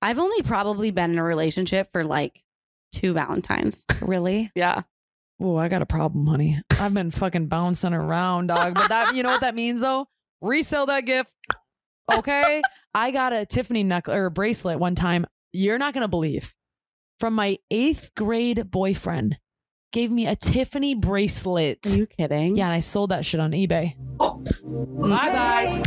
I've only probably been in a relationship for like 2 Valentines. Really? Yeah. Oh, I got a problem, honey. I've been fucking bouncing around, dog. But that, you know what that means though? Resell that gift. Okay. I got a Tiffany necklace or a bracelet one time. You're not going to believe. From my 8th grade boyfriend. Gave me a Tiffany bracelet. Are you kidding? Yeah, and I sold that shit on eBay. Bye-bye.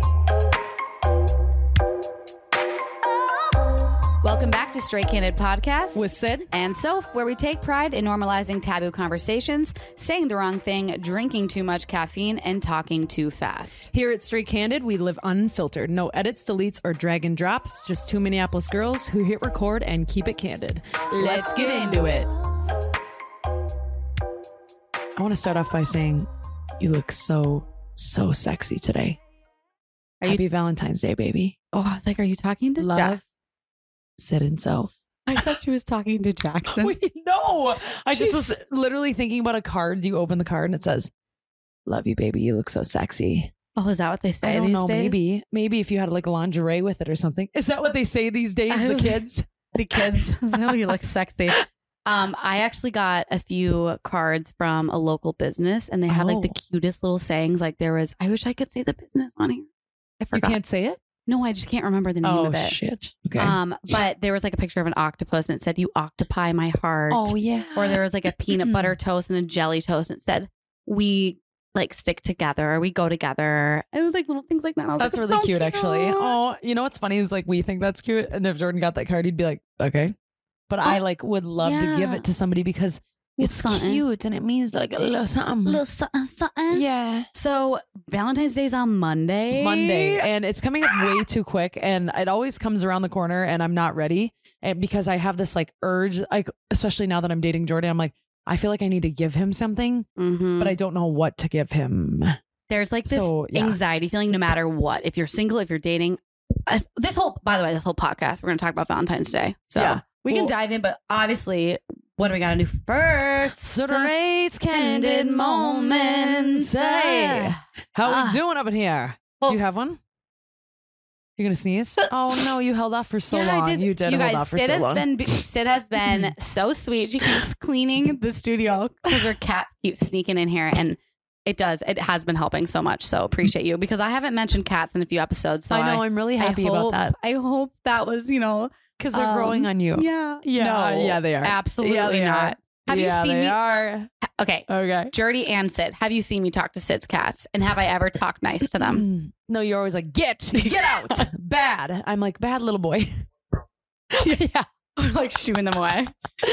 Welcome back to Straight Candid Podcast With Sid and Soph, where we take pride in normalizing taboo conversations, saying the wrong thing, drinking too much caffeine, and talking too fast. Here at Straight Candid, we live unfiltered. No edits, deletes, or drag and drops. Just 2 Minneapolis girls who hit record and keep it candid. Let's get into it. I want to start off by saying you look so sexy today. Happy Valentine's Day, baby. Oh, I was like, are you talking to Love, Jeff? Sid and Soph. I thought she was talking to Jackson. Wait, no. I just was literally thinking about a card. You open the card and it says, love you, baby. You look so sexy. Oh, is that what they say I don't these know. days? Maybe if you had like a lingerie with it or something. Is that what they say these days? The kids? The kids. Oh, you look sexy. I actually got a few cards from a local business and they had like the cutest little sayings. Like there was, I wish I could say the business on here. I forgot. You can't say it? No, I just can't remember the name of it. Oh, shit. Okay. But there was like a picture of an octopus and it said, you occupy my heart. Oh, yeah. Or there was like a peanut butter toast and a jelly toast and it said, we like stick together, we go together. It was like little things like that. I was that's like, really so cute, actually. Oh, you know what's funny is like we think that's cute. And if Jordan got that card, he'd be like, okay. But I like would love to give it to somebody because it's something cute and it means like a little something. Little something, something. Yeah. So Valentine's Day's on Monday. And it's coming up way too quick and it always comes around the corner and I'm not ready. And because I have this like urge, like especially now that I'm dating Jordan, I'm like, I feel like I need to give him something, but I don't know what to give him. There's like this anxiety feeling no matter what. If you're single, if you're dating, by the way, this whole podcast, we're going to talk about Valentine's Day. So we can dive in, but obviously, what do we got to do first? Straight Candid Moments. Hey, how we doing up in here? Do you have one? You're going to sneeze? Oh, no, you held off for so long. You did hold off for so long. Sid has been so sweet. She keeps cleaning the studio because her cats keep sneaking in here. And it has been helping so much. So appreciate you because I haven't mentioned cats in a few episodes. So I know. I'm really happy about that. I hope that was, because they're growing on you. Yeah. No, yeah, they are. Absolutely not. Have you seen me? Are. Okay. Jordy and Sid. Have you seen me talk to Sid's cats? And have I ever talked nice to them? No, you're always like, get out. Bad. I'm like, bad little boy. Yeah. I'm like shooing them away.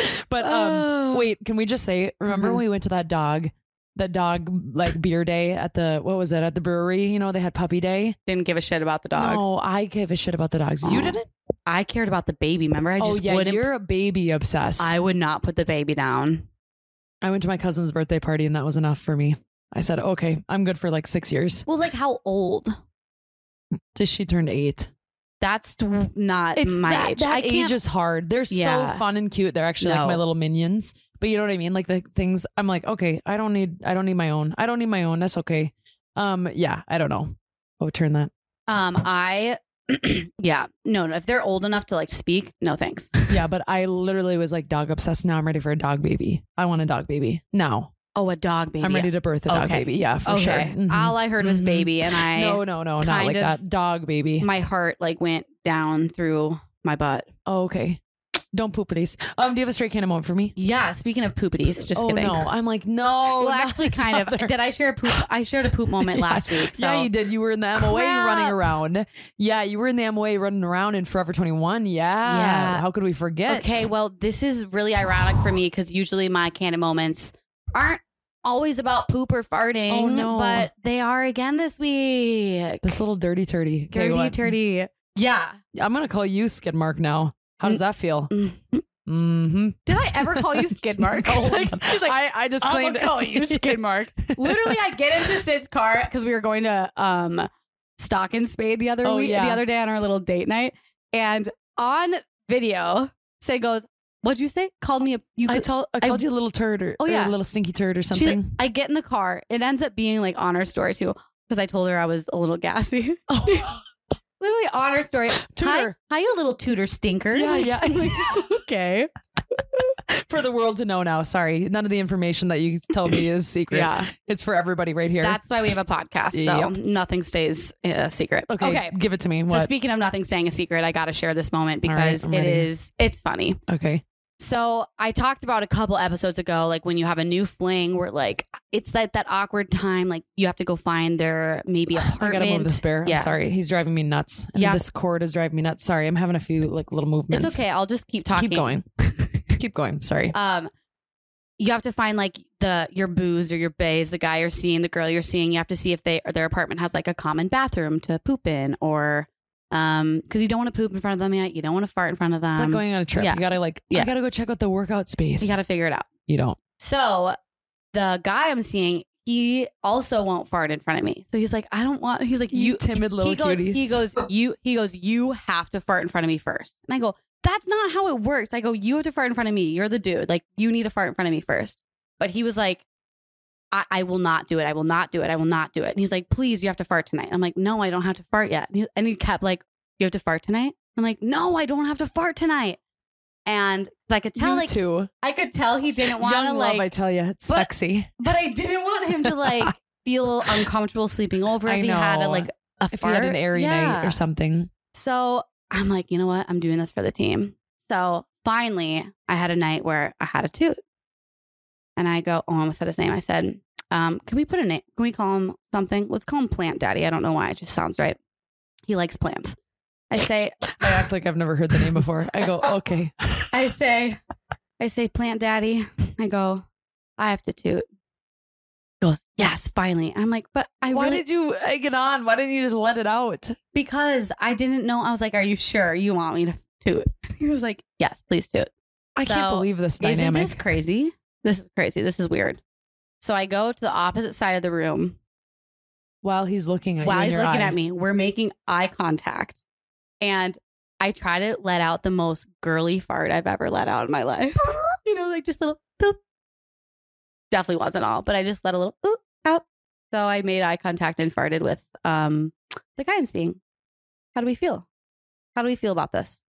But wait, can we just say, remember when we went to that dog like beer day at the brewery? They had puppy day. Didn't give a shit about the dogs. No, I gave a shit about the dogs. You didn't? I cared about the baby. Remember? I just wouldn't. You're a baby obsessed. I would not put the baby down. I went to my cousin's birthday party and that was enough for me. I said, okay, I'm good for like 6 years. Well, like how old? She turned 8. That's not my age. That age is hard. They're so fun and cute. They're actually like my little minions. But you know what I mean? Like the things I'm like, okay, I don't need my own. I don't need my own. That's okay. Yeah, I don't know. What would turn that? No, if they're old enough to like speak, no thanks. Yeah, but I literally was like dog obsessed. Now I'm ready for a dog baby. I want a dog baby now. Oh, a dog baby. I'm ready to birth a dog baby. Yeah, for sure. Mm-hmm. All I heard was baby, and I no, not like that. Dog baby. My heart like went down through my butt. Oh, okay. Don't poopities. Do you have a straight candid moment for me? Yeah. Speaking of poopities, just kidding. No, I'm like, no. Well, actually, kind of. Did I share a poop? I shared a poop moment last week. So. Yeah, you did. You were in the MOA running around. Yeah, you were in the MOA running around in Forever 21. Yeah. How could we forget? Okay, well, this is really ironic for me because usually my candid moments aren't always about poop or farting. Oh, no. But they are again this week. This little dirty turdy. Dirty turdy. Yeah. I'm going to call you Skid Mark now. How does that feel? Mm-hmm. Did I ever call you Skid Mark? He's like, I just claimed I'm gonna call you Skid Mark. Literally, I get into Sid's car because we were going to Stock and Spade the other day on our little date night, and on video, Sid goes, "What'd you say? Called me a you?" I called you a little turd or a little stinky turd or something. I get in the car. It ends up being like on our story too because I told her I was a little gassy. Literally on her story. Tutor. Hi, you little tutor stinker. Yeah. Okay. For the world to know now. Sorry. None of the information that you tell me is secret. Yeah. It's for everybody right here. That's why we have a podcast. So nothing stays a secret. Okay. Give it to me. So speaking of nothing staying a secret, I got to share this moment because it's funny. Okay. So I talked about a couple episodes ago, like when you have a new fling where like, it's that awkward time. Like you have to go find their maybe apartment. I gotta move this bear. I'm sorry. He's driving me nuts. And this cord is driving me nuts. Sorry. I'm having a few like little movements. It's okay. I'll just keep talking. Keep going. Keep going. Sorry. You have to find like your booze or your bays, the guy you're seeing, the girl you're seeing. You have to see if their apartment has like a common bathroom to poop in, or because you don't want to poop in front of them yet. You don't want to fart in front of them. It's like going on a trip. You gotta I gotta go check out the workout space. You gotta figure it out. You don't. So the guy I'm seeing, he also won't fart in front of me. So he's like, I don't want. He's like, you timid little cuties. He goes, you have to fart in front of me first. And I go, that's not how it works. I go, you have to fart in front of me. You're the dude. Like, you need to fart in front of me first. But he was like, I will not do it. I will not do it. I will not do it. And he's like, please, you have to fart tonight. I'm like, no, I don't have to fart yet. And he kept like, you have to fart tonight? I'm like, no, I don't have to fart tonight. And I could tell, I could tell he didn't want to like. I tell you, it's sexy. But I didn't want him to like feel uncomfortable sleeping over if he had if he had an airy night or something. So I'm like, you know what? I'm doing this for the team. So finally, I had a night where I had a toot. And I go, I almost said his name. I said, can we put a name? Can we call him something? Let's call him Plant Daddy. I don't know why. It just sounds right. He likes plants. I act like I've never heard the name before. I go, okay. I say, Plant Daddy. I go, I have to toot. He goes, yes, finally. I'm like, but why did you egg it on? Why didn't you just let it out? Because I didn't know. I was like, are you sure you want me to toot? He was like, yes, please toot. I can't believe this dynamic. Isn't this crazy? This is crazy. This is weird. So I go to the opposite side of the room. While he's looking at you. While he's looking at me, we're making eye contact. And I try to let out the most girly fart I've ever let out in my life. You know, like just a little poop. Definitely wasn't all, but I just let a little oop out. So I made eye contact and farted with the guy I'm seeing. How do we feel? How do we feel about this?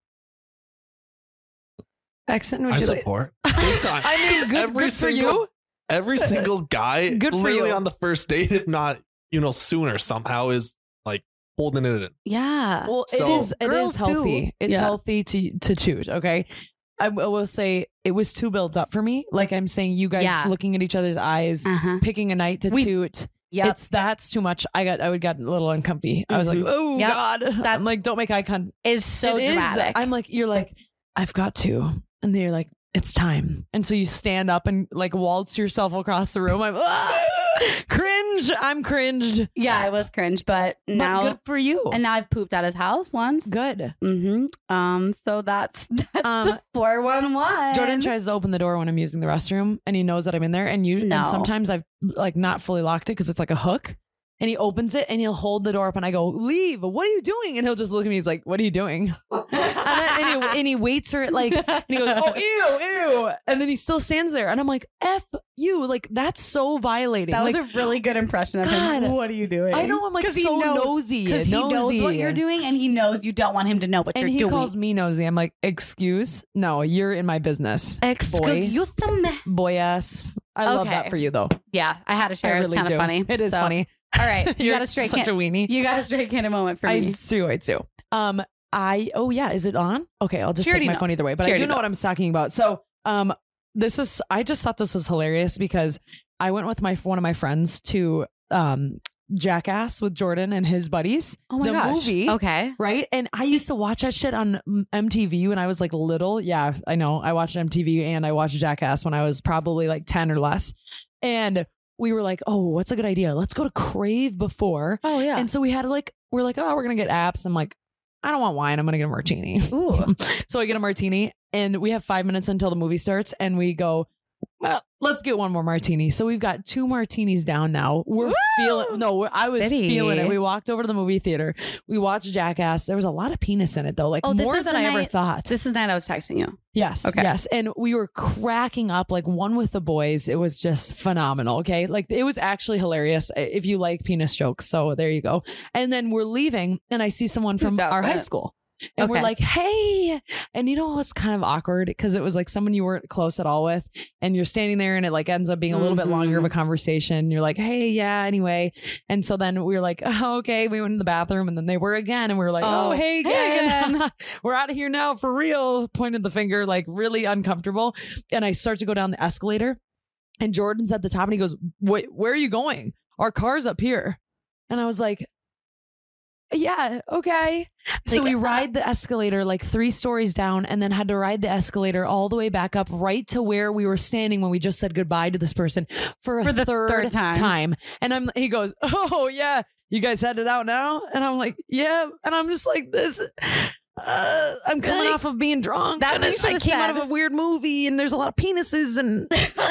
Excellent. I support. Big time. I mean, good for you. Every single guy, good for literally you. on the first date, if not, sooner somehow, is like holding it in. Yeah. Well, it is healthy. Too. It's healthy to toot. Okay. I will say it was too built up for me. Like I'm saying, you guys looking at each other's eyes, picking a night to toot. Yeah, that's too much. I would get a little uncomfy. I was like, oh God. I'm like, don't make eye contact. It's so dramatic. I'm like, you're like, I've got to. And then you're like, it's time. And so you stand up and like waltz yourself across the room. I'm cringe. I'm cringed. Yeah, it was cringe, but now good for you. And now I've pooped at his house once. Good. So that's the 411. Jordan tries to open the door when I'm using the restroom, and he knows that I'm in there. And and sometimes I've like not fully locked it because it's like a hook. And he opens it and he'll hold the door up and I go, leave. What are you doing? And he'll just look at me. He's like, what are you doing? and he waits for it like, and he goes, oh, ew. And then he still stands there. And I'm like, F you. Like, that's so violating. That was a really good impression of him. What are you doing? I know. I'm like so nosy. Because he knows what you're doing and he knows you don't want him to know what you're doing. And he calls me nosy. I'm like, excuse? No, you're in my business. Excuse me. Boy ass. I love that for you though. Yeah, I had to share. It's kind of funny. It is funny. All right, you got a straight such a weenie. You got a straight candid moment for me. I do. Is it on? Okay, I'll just take my phone either way. But I do know what I'm talking about. So I just thought this was hilarious because I went with one of my friends to Jackass with Jordan and his buddies. Oh my gosh. Movie. Okay. Right? And I used to watch that shit on MTV when I was like little. Yeah, I know. I watched MTV and I watched Jackass when I was probably like 10 or less. And we were like, oh, what's a good idea? Let's go to Crave before. Oh, yeah. And so we're like, we're going to get apps. I'm like, I don't want wine. I'm going to get a martini. Ooh. So I get a martini and we have 5 minutes until the movie starts. And we go, well, let's get one more martini. So we've got 2 martinis down now. We're feeling, I was feeling it. We walked over to the movie theater. We watched Jackass. There was a lot of penis in it though, like more than I ever thought. This is the night I was texting you. Yes. Okay. Yes. And we were cracking up like one with the boys. It was just phenomenal. Okay. Like it was actually hilarious if you like penis jokes. So there you go. And then we're leaving and I see someone from our high school. And we're like, hey, and you know, it was kind of awkward because it was like someone you weren't close at all with and you're standing there and it like ends up being a little bit longer of a conversation. You're like, hey, yeah, anyway. And so then we were like, oh, okay, we went to the bathroom and then they were again. And we were like, oh, hey again. We're out of here now for real. Pointed the finger, like really uncomfortable. And I start to go down the escalator and Jordan's at the top and he goes, wait, where are you going? Our car's up here. And I was like, yeah, okay. So we ride the escalator like 3 stories down and then had to ride the escalator all the way back up right to where we were standing when we just said goodbye to this person for the third time. And he goes, oh yeah, you guys headed out now? And I'm like, yeah. And I'm just like, this, I'm coming off of being drunk. I came out of a weird movie and there's a lot of penises and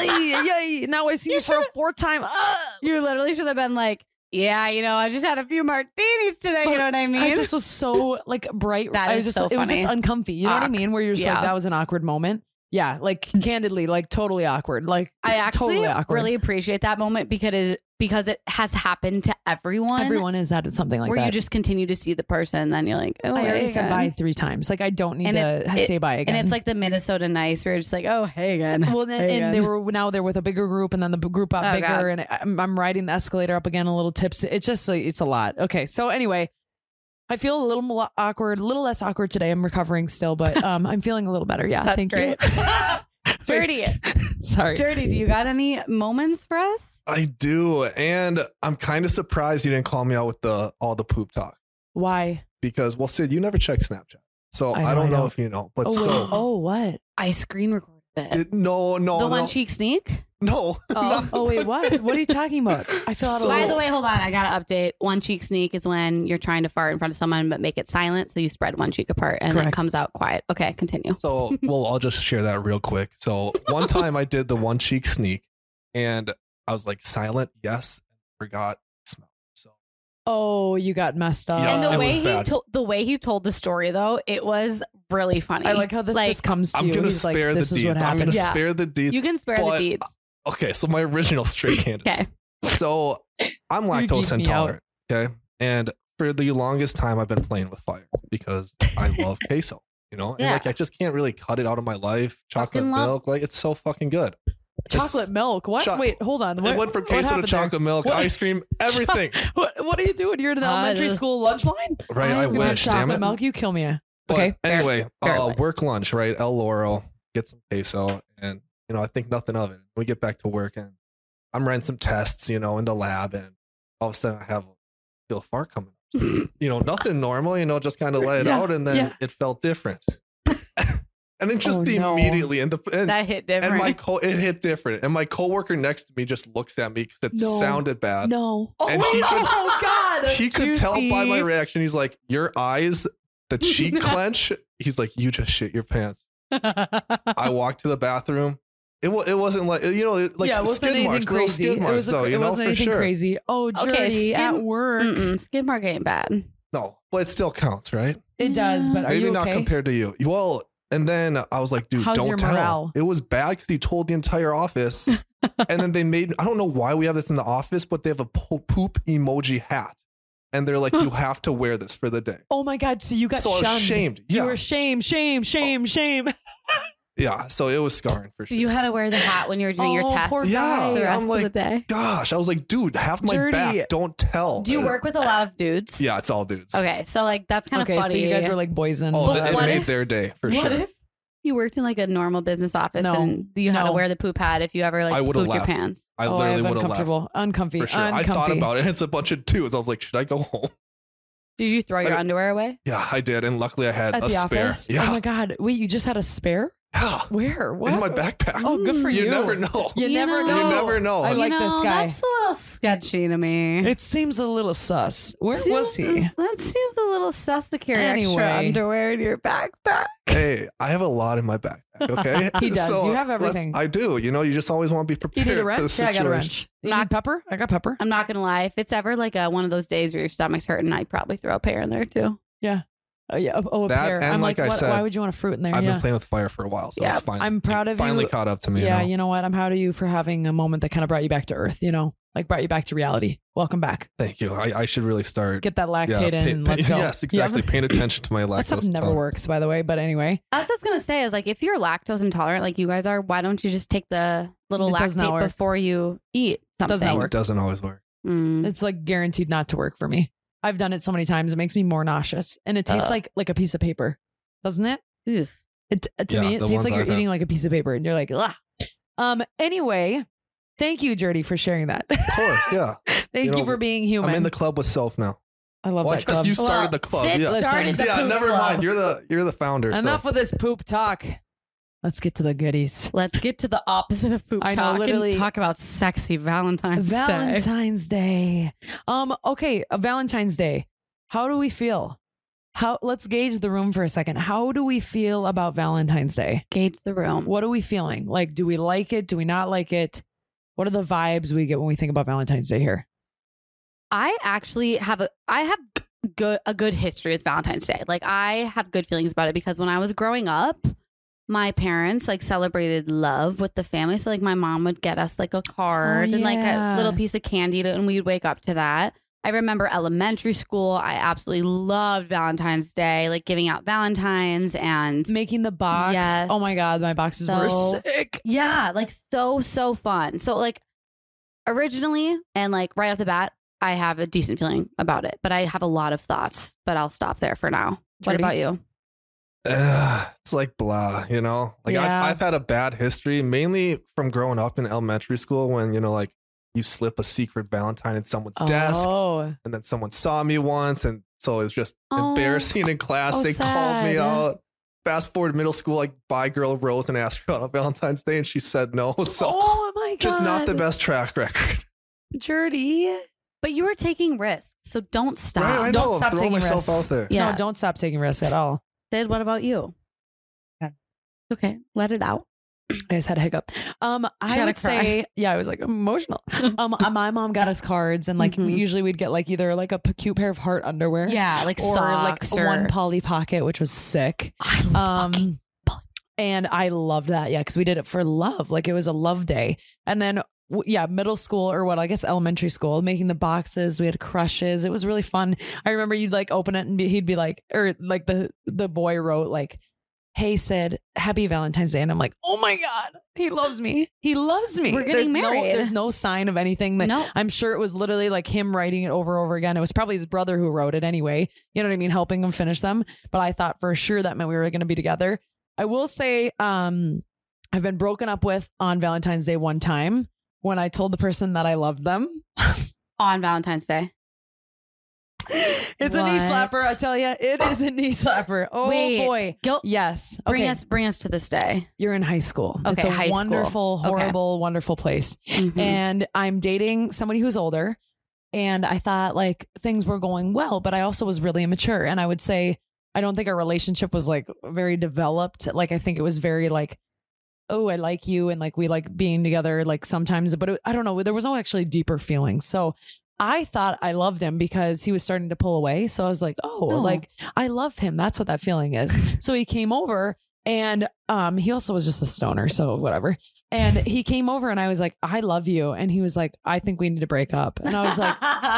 now I see you for a 4th time. You literally should have been like, yeah, you know, I just had a few martinis today. You know what I mean? I just was so like bright. That is so funny. It was just uncomfy. You know what I mean? Where you're just like, that was an awkward moment. Yeah, like candidly, like totally awkward. Like I actually really appreciate that moment because it has happened to everyone. Everyone has had something like that. Where you just continue to see the person, and then you're like, oh, I already said bye 3 times. Like I don't need to say bye again. And it's like the Minnesota Nice, where you're just like, oh, hey again. Well, then, they're with a bigger group, and then the group got bigger, and I'm riding the escalator up again, a little tips. It's just like, it's a lot. Okay, so anyway. I feel a little more awkward, a little less awkward today. I'm recovering still, but I'm feeling a little better. Yeah, that's thank great. You. Dirty. Sorry. Dirty, do you got any moments for us? I do. And I'm kind of surprised you didn't call me out with all the poop talk. Why? Because, well, Sid, you never check Snapchat. So I don't know if you know. But what? I screen recorded it. No. The one cheek sneak? No. Oh, wait, what? What are you talking about? I feel out of By the way, hold on. I got to update. One cheek sneak is when you're trying to fart in front of someone, but make it silent. So you spread one cheek apart and it comes out quiet. Okay, continue. So, well, I'll just share that real quick. So one time I did the one cheek sneak and I was like silent. Yes. Forgot smell. So. Oh, you got messed up. Yeah, and the way he told the story though, it was really funny. I like how this just comes to I'm you. Gonna spare the deeds. I'm going to spare the deeds. You can spare the deeds. Okay, so my original straight candidates. Okay. So I'm lactose intolerant. Okay. And for the longest time I've been playing with fire because I love queso, you know? And like I just can't really cut it out of my life. Chocolate milk, like it's so fucking good. Chocolate milk? What? Wait, hold on. It went from queso to chocolate milk, ice cream, everything. What are you doing? You're in the elementary school lunch line? Right, I wish. Damn it. Milk, you kill me. But okay. Anyway, work lunch, right? El Loro, get some queso, and you know, I think nothing of it. We get back to work, and I'm running some tests, you know, in the lab, and all of a sudden I feel a fart coming. You know, nothing normal, you know, just kind of let it out, and then it felt different. And then just immediately, and that hit different. And it hit different. And my coworker next to me just looks at me because it sounded bad. No. And God. He could tell by my reaction. He's like, your eyes, the cheek clench. He's like, you just shit your pants. I walked to the bathroom. It wasn't like, you know, like skid marks, little skid marks though, you know, for sure. Crazy. Oh, dirty at work. Skid mark ain't bad. No, but it still counts, right? It does, but are maybe you not compared to you. Well, and then I was like, dude, don't tell. Morale? It was bad because he told the entire office. And then I don't know why we have this in the office, but they have a poop emoji hat. And they're like, you have to wear this for the day. Oh my God. So you got shunned. I was shamed. You were shame. Yeah. So it was scarring for sure. You had to wear the hat when you were doing your test. Yeah. The rest I'm like, of the day. Gosh, I was like, dude, half my back. Don't tell. Do you work with a lot of dudes? Yeah, it's all dudes. Okay. So like, that's kind of funny. So you guys were like boys and it made their day for sure. What if you worked in like a normal business office and you had to wear the poop hat if you ever like pooped your pants? I literally would have left. Uncomfy. For sure. I thought about it. It's a bunch of dudes. I was like, should I go home? Did you throw your underwear away? Yeah, I did. And luckily I had a spare. Office? Yeah. Oh my God. Wait, you just had a spare? Yeah. Where? What? In my backpack. Oh, good for you. You never know. You never know. You never know. I like this guy. That's a little sketchy to me. It seems a little sus. Where was he? That seems a little sus to carry Anyway. extra underwear in your backpack. Hey, I have a lot in my backpack. Okay. He does. You have everything. I do. You know, you just always want to be You prepared. need a For the wrench? Yeah, I got a situation. wrench. You need pepper? I got pepper. I'm not gonna lie. If it's ever like one of those days where your stomach's hurting, I'd probably throw a pear in there too. Yeah. Yeah. Oh, a That, pear. and I'm like like, I what, said, why would you want a fruit in there? I've Yeah. been playing with fire for a while, so Yeah. it's fine. I'm proud of you. Finally caught up to me. Yeah, you know? you know what? I'm proud of you for having a moment that kind of brought you back to earth, you know, like brought you back to reality. Welcome back. Thank you. I should really start. Get that lactate in and let's go. Yes, exactly. Paying attention to my lactose. That stuff never works, by the way. But anyway, I was just gonna say is like if you're lactose intolerant like you guys are, why don't you just take the little It does not lactate work. before you eat something? Does not work. It doesn't always work. Mm. it's like guaranteed not to work for me. I've done it so many times. It makes me more nauseous and it tastes like a piece of paper, doesn't it? Oof. To Yeah, me, it the tastes ones like you're I've had. eating like a piece of paper and you're like, ah. Anyway, thank you, Jordy, for sharing that. Of course, yeah. Thank you, You know, for being human. I'm in the club with Self now. I love Well, I that guess club. you started Well, the club. Sid Yeah, started the yeah. poop Never club. mind. You're the founder. so. Enough of this poop talk. Let's get to the goodies. Let's get to the opposite of poop I know, talk literally- and talk about sexy Valentine's Day. Valentine's Day. Okay, Valentine's Day. How do we feel? Let's gauge the room for a second. How do we feel about Valentine's Day? Gauge the room. What are we feeling? Like, do we like it? Do we not like it? What are the vibes we get when we think about Valentine's Day here? I actually have a good history with Valentine's Day. Like I have good feelings about it because when I was growing up, my parents like celebrated love with the family. So like my mom would get us like a card and like a yeah. little piece of candy and we'd wake up to that. I remember elementary school. I absolutely loved Valentine's Day, like giving out Valentines and Making the box. Yes. Oh my God, my boxes were So- sick. yeah, like so fun. So like originally and like right off the bat, I have a decent feeling about it, but I have a lot of thoughts, but I'll stop there for now. What Jordy? about you? It's like blah, you know? Like Yeah. I've had a bad history, mainly from growing up in elementary school when, you know, like you slip a secret Valentine in someone's desk Oh, and then someone saw me once. And so it was just Oh. embarrassing in class. Oh, They called me sad. out. Fast forward middle school, like by girl Rose and asked her on Valentine's Day and she said no. So oh my God. just not the best track record. Jordy. But you were taking risks, so don't stop. Right, I Don't know. stop Throw taking myself risks. out there. Yeah. No, don't stop taking risks at all. Sid, what about you? Okay. Okay, let it out. I just had a hiccup. I gotta would say, yeah, I was like emotional. My mom got us cards, and like Mhm. usually we'd get like either like a cute pair of heart underwear, Yeah, like or socks like one Polly Pocket, which was sick. I love fucking Polly. And I loved that, yeah, because we did it for love. Like it was a love day, and then. Yeah, middle school or what? I guess elementary school, making the boxes. We had crushes. It was really fun. I remember you'd like open it and he'd be like, or like the boy wrote like, "Hey Sid, happy Valentine's Day," and I'm like, "Oh my God, he loves me. He loves me." We're getting married. There's no sign of anything. That, No. I'm sure it was literally like him writing it over and over again. It was probably his brother who wrote it anyway. You know what I mean? Helping him finish them. But I thought for sure that meant we were going to be together. I will say, I've been broken up with on Valentine's Day one time. When I told the person that I loved them. On Valentine's Day. It's a knee What? slapper, I tell you. It is a knee slapper. Oh Wait, boy. Guilt. Yes. Bring Okay. us to this day. You're in high school. Okay, It's a high school. wonderful, Okay. horrible, wonderful place. Mhm. And I'm dating somebody who's older. And I thought like things were going well, but I also was really immature. And I would say, I don't think our relationship was like very developed. Like, I think it was very like, oh, I like you. And like, we like being together like sometimes, but I don't know. There was no actually deeper feelings. So I thought I loved him because he was starting to pull away. So I was like, oh, Oh. like I love him. That's what that feeling is. So he came over and he also was just a stoner. So whatever. And he came over and I was like, I love you. And he was like, I think we need to break up. And I was like,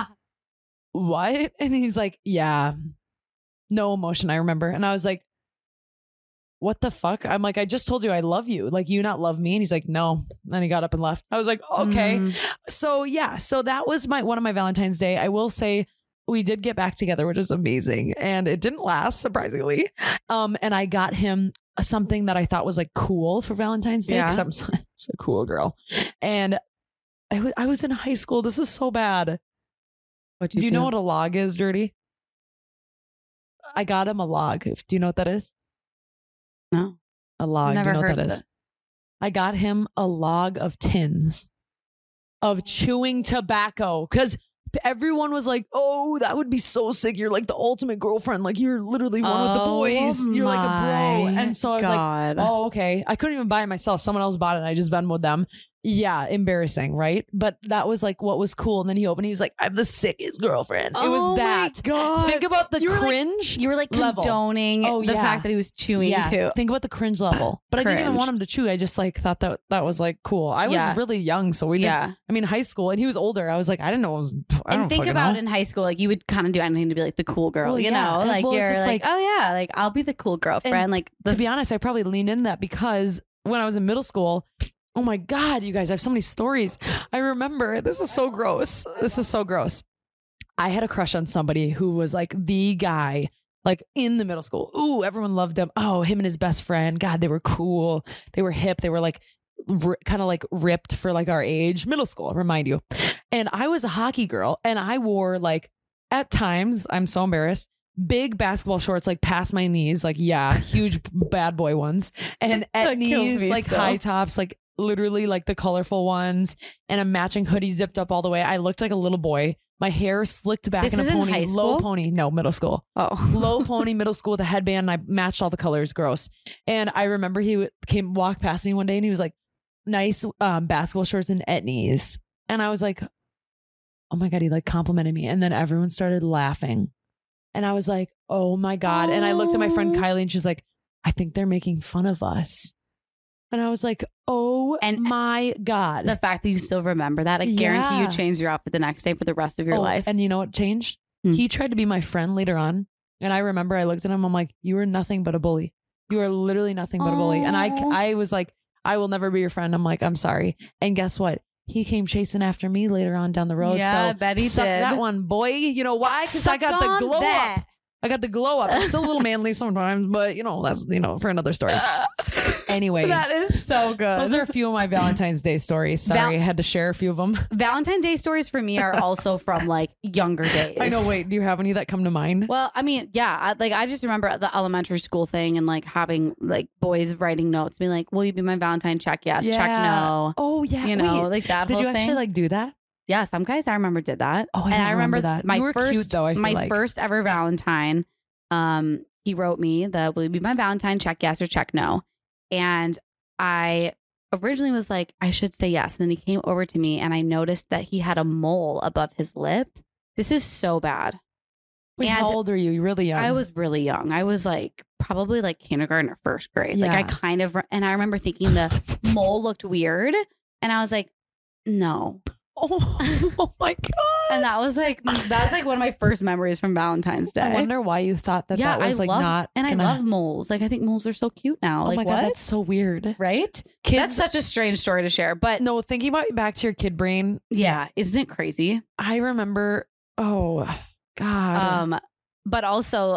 what? And he's like, yeah, no emotion. I remember. And I was like, what the fuck? I'm like, I just told you I love you. Like, you not love me? And he's like, no. And he got up and left. I was like, okay. Mm. So yeah, so that was one of my Valentine's Day. I will say we did get back together, which was amazing. And it didn't last, surprisingly. And I got him something that I thought was like cool for Valentine's Day because Yeah. I'm such a cool girl. And I was in high school. This is so bad. What'd Do you know what a log is, Dirty? I got him a log. Do you know what that is? No. A log. Never Do you know heard what of that is? this. I got him a log of tins of chewing tobacco because everyone was like, oh, that would be so sick. You're like the ultimate girlfriend. Like you're literally one with the boys. You're like a bro. And so I was like, oh, okay. I couldn't even buy it myself. Someone else bought it and I just Venmoed them. Yeah, embarrassing, right? But that was like what was cool. And then he opened, he was like, I'm the sickest girlfriend. It was that. God. Think about the cringe. You were like level. condoning the fact that he was chewing too. Think about the cringe level. But I didn't even want him to chew. I just like thought that was like cool. I was really young, so we didn't. I mean, high school, and he was older. I was like, I didn't know it was. And think about in high school, like you would kind of do anything to be like the cool girl, you know? Like you're like, oh yeah, like I'll be the cool girlfriend. Like to be honest, I probably leaned in that because when I was in middle school. Oh my God, you guys, I have so many stories. I remember, this is so gross. I had a crush on somebody who was like the guy, like in the middle school. Ooh, everyone loved him. Oh, him and his best friend. God, they were cool. They were hip. They were like kind of like ripped for like our age. Middle school, remind you. And I was a hockey girl and I wore like, at times, I'm so embarrassed, big basketball shorts like past my knees, like huge bad boy ones. And at knees, like high tops, like literally like the colorful ones, and a matching hoodie zipped up all the way. I looked like a little boy. My hair slicked back in a pony, high school? low pony. No, middle school. Oh, low pony, middle school with a headband. And I matched all the colors. Gross. And I remember he walked past me one day and he was like, nice basketball shorts and etnies. And I was like, oh my God, he like complimented me. And then everyone started laughing. And I was like, oh my God. And I looked at my friend Kylie and she's like, I think they're making fun of us. And I was like, oh my God. The fact that you still remember that, I guarantee you changed your outfit the next day for the rest of your life. And you know what changed? He tried to be my friend later on. And I remember I looked at him, I'm like, you are nothing but a bully. You are literally nothing but a bully. And I was like, I will never be your friend. I'm like, I'm sorry. And guess what? He came chasing after me later on down the road. Yeah, so I bet he suck did. That one, boy. You know why? Because I got the glow up. I got the glow up. I'm still a little manly sometimes, but that's, for another story. Anyway. That is so good. Those are a few of my Valentine's Day stories. Sorry, I had to share a few of them. Valentine's Day stories for me are also from like younger days. I know. Wait, do you have any that come to mind? Well, I mean, yeah. I just remember the elementary school thing and like having like boys writing notes, being like, will you be my Valentine? Check yes, check no. Oh, yeah. Like that Did whole you actually thing. like do that? Yeah, some guys I remember did that. Oh, and I remember that. My you were first, cute, though, I feel my like. first ever Valentine. He wrote me the will you be my Valentine? Check yes or check no. And I originally was like, I should say yes. And then he came over to me and I noticed that he had a mole above his lip. This is so bad. Wait, how old are you? You're really young. I was really young. I was like probably like kindergarten or first grade. Yeah. Like and I remember thinking the mole looked weird. And I was like, no. Oh my God. And that was like one of my first memories from Valentine's Day. I wonder why you thought that was like not. And I love moles. Like I think moles are so cute now. Oh like my what? God, that's so weird. Right? Kids, that's such a strange story to share. But no, thinking about back to your kid brain. Yeah. Isn't it crazy? I remember. Oh God. But also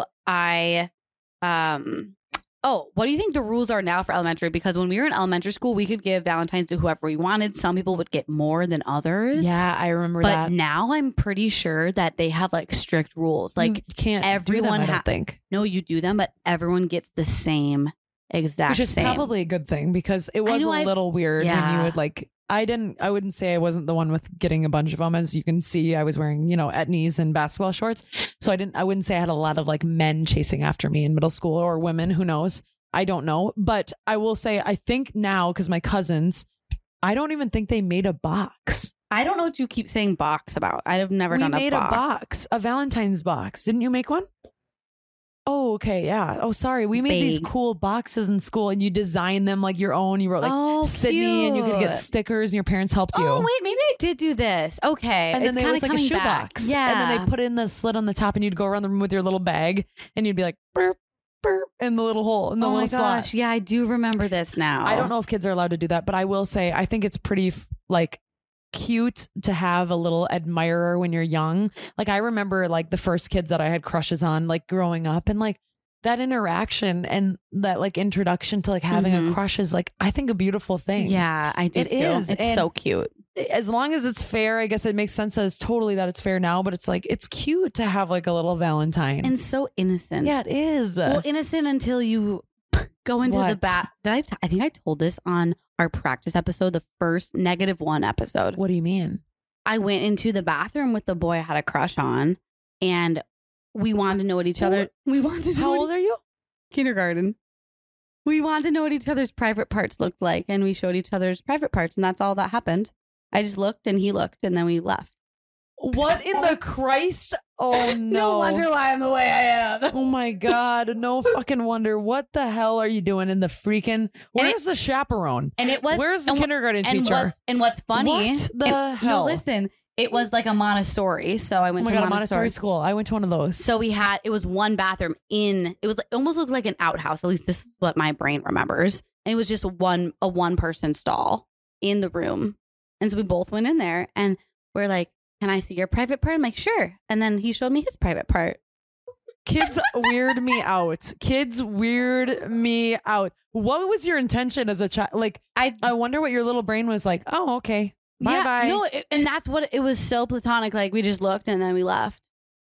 what do you think the rules are now for elementary? Because when we were in elementary school, we could give Valentine's to whoever we wanted. Some people would get more than others. Yeah, I remember but that. But now I'm pretty sure that they have like strict rules. Like you can't everyone do them, I don't think. No, you do them, but everyone gets the same exact Which is same. probably a good thing because it was a little weird when you would like. I wouldn't say I wasn't the one with getting a bunch of them. As you can see, I was wearing, etnies and basketball shorts. So I wouldn't say I had a lot of like men chasing after me in middle school or women, who knows? I don't know. But I will say, I think now, because my cousins, I don't even think they made a box. I don't know what you keep saying box about. I've never done a box. We made a box, a Valentine's box. Didn't you make one? Oh, okay. Yeah. Oh, sorry. We made these cool boxes in school and you designed them like your own. You wrote like Sydney cute. And you could get stickers and your parents helped you. Oh, wait. Maybe I did do this. Okay. And then there was like a shoebox. Yeah. And then they put in the slit on the top and you'd go around the room with your little bag and you'd be like, burp, burp, in the little hole, in the little slot. Oh my gosh. Yeah, I do remember this now. I don't know if kids are allowed to do that, but I will say, I think it's pretty like cute to have a little admirer when you're young. Like I remember like the first kids that I had crushes on, like growing up, and like that interaction and that like introduction to like having a crush is like, I think, a beautiful thing. Yeah, I do too. It's so cute. As long as it's fair, I guess it makes sense that it's fair now, but it's like, it's cute to have like a little Valentine. And so innocent. Yeah, it is. Well, innocent until you go into the What? bath. I think I told this on our practice episode, the first -1 episode. What do you mean? I went into the bathroom with the boy I had a crush on, and we wanted to know what each other. We wanted to know How what old are you? kindergarten. We wanted to know what each other's private parts looked like, and we showed each other's private parts, and that's all that happened. I just looked, and he looked, and then we left. What in the Christ? Oh no. No wonder why I'm the way I am. Oh my God. No fucking wonder. What the hell are you doing in the freaking where's the chaperone? And it was Where's the kindergarten teacher? What's funny? What the hell? No, listen. It was like a Montessori, so I Oh went my to God, a Montessori school. I went to one of those. So it was one bathroom it was like, almost looked like an outhouse. At least this is what my brain remembers. And it was just a one person stall in the room. And so we both went in there and we're like, can I see your private part? I'm like, sure. And then he showed me his private part. Kids weird me out. Kids weird me out. What was your intention as a child? Like, I wonder what your little brain was like. Oh, okay. Bye bye. No, and that's what it was, so platonic. Like we just looked and then we left.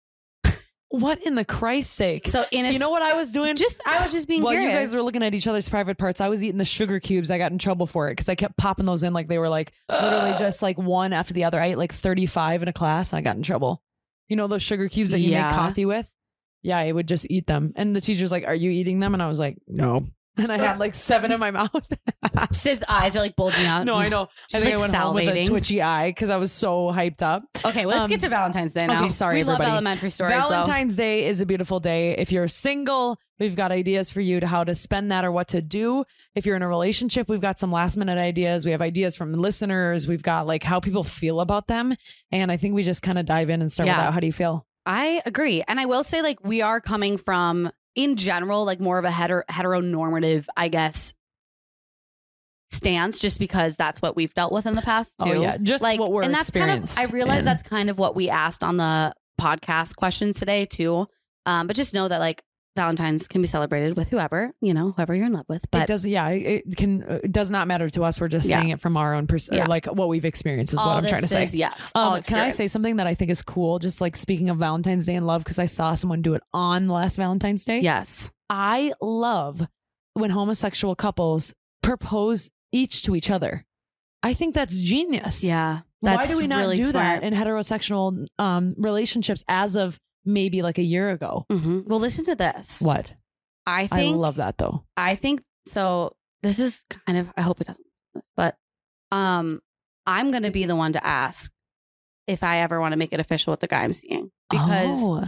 What in the Christ's sake? So you know what I was doing? I was just being While curious. you guys were looking at each other's private parts, I was eating the sugar cubes. I got in trouble for it because I kept popping those in like they were like literally just like one after the other. I ate like 35 in a class and I got in trouble. You know those sugar cubes that you make coffee with? Yeah, I would just eat them. And the teacher's like, are you eating them? And I was like, no. And I had like 7 in my mouth. Sid's eyes are like bulging out. No, I know. She's I think like I went home with a salivating. twitchy eye because I was so hyped up. Okay, well, let's get to Valentine's Day now. Okay, sorry, we everybody. love elementary stories. Valentine's Day is a beautiful day. If you're single, we've got ideas for you to how to spend that or what to do. If you're in a relationship, we've got some last minute ideas. We have ideas from listeners. We've got like how people feel about them. And I think we just kind of dive in and start with that. How do you feel? I agree. And I will say, like, we are coming from, in general, like more of a heteronormative, I guess, stance, just because that's what we've dealt with in the past too. Oh yeah, just like, what we're and that's experienced. kind of, I realize that's kind of what we asked on the podcast questions today too. But just know that like Valentine's can be celebrated with whoever you're in love with. But it does, it does not matter to us. We're just saying it from our own like what we've experienced is what I'm trying to say. Yes. Can I say something that I think is cool? Just like speaking of Valentine's Day and love, because I saw someone do it on last Valentine's Day. Yes. I love when homosexual couples propose each to each other. I think that's genius. Yeah. Why do we not really do smart. that in heterosexual relationships as of maybe like a year ago? Mm-hmm. Well, listen to this. What? I love that though. I think so. This is kind of, I hope it doesn't, but I'm going to be the one to ask if I ever want to make it official with the guy I'm seeing, because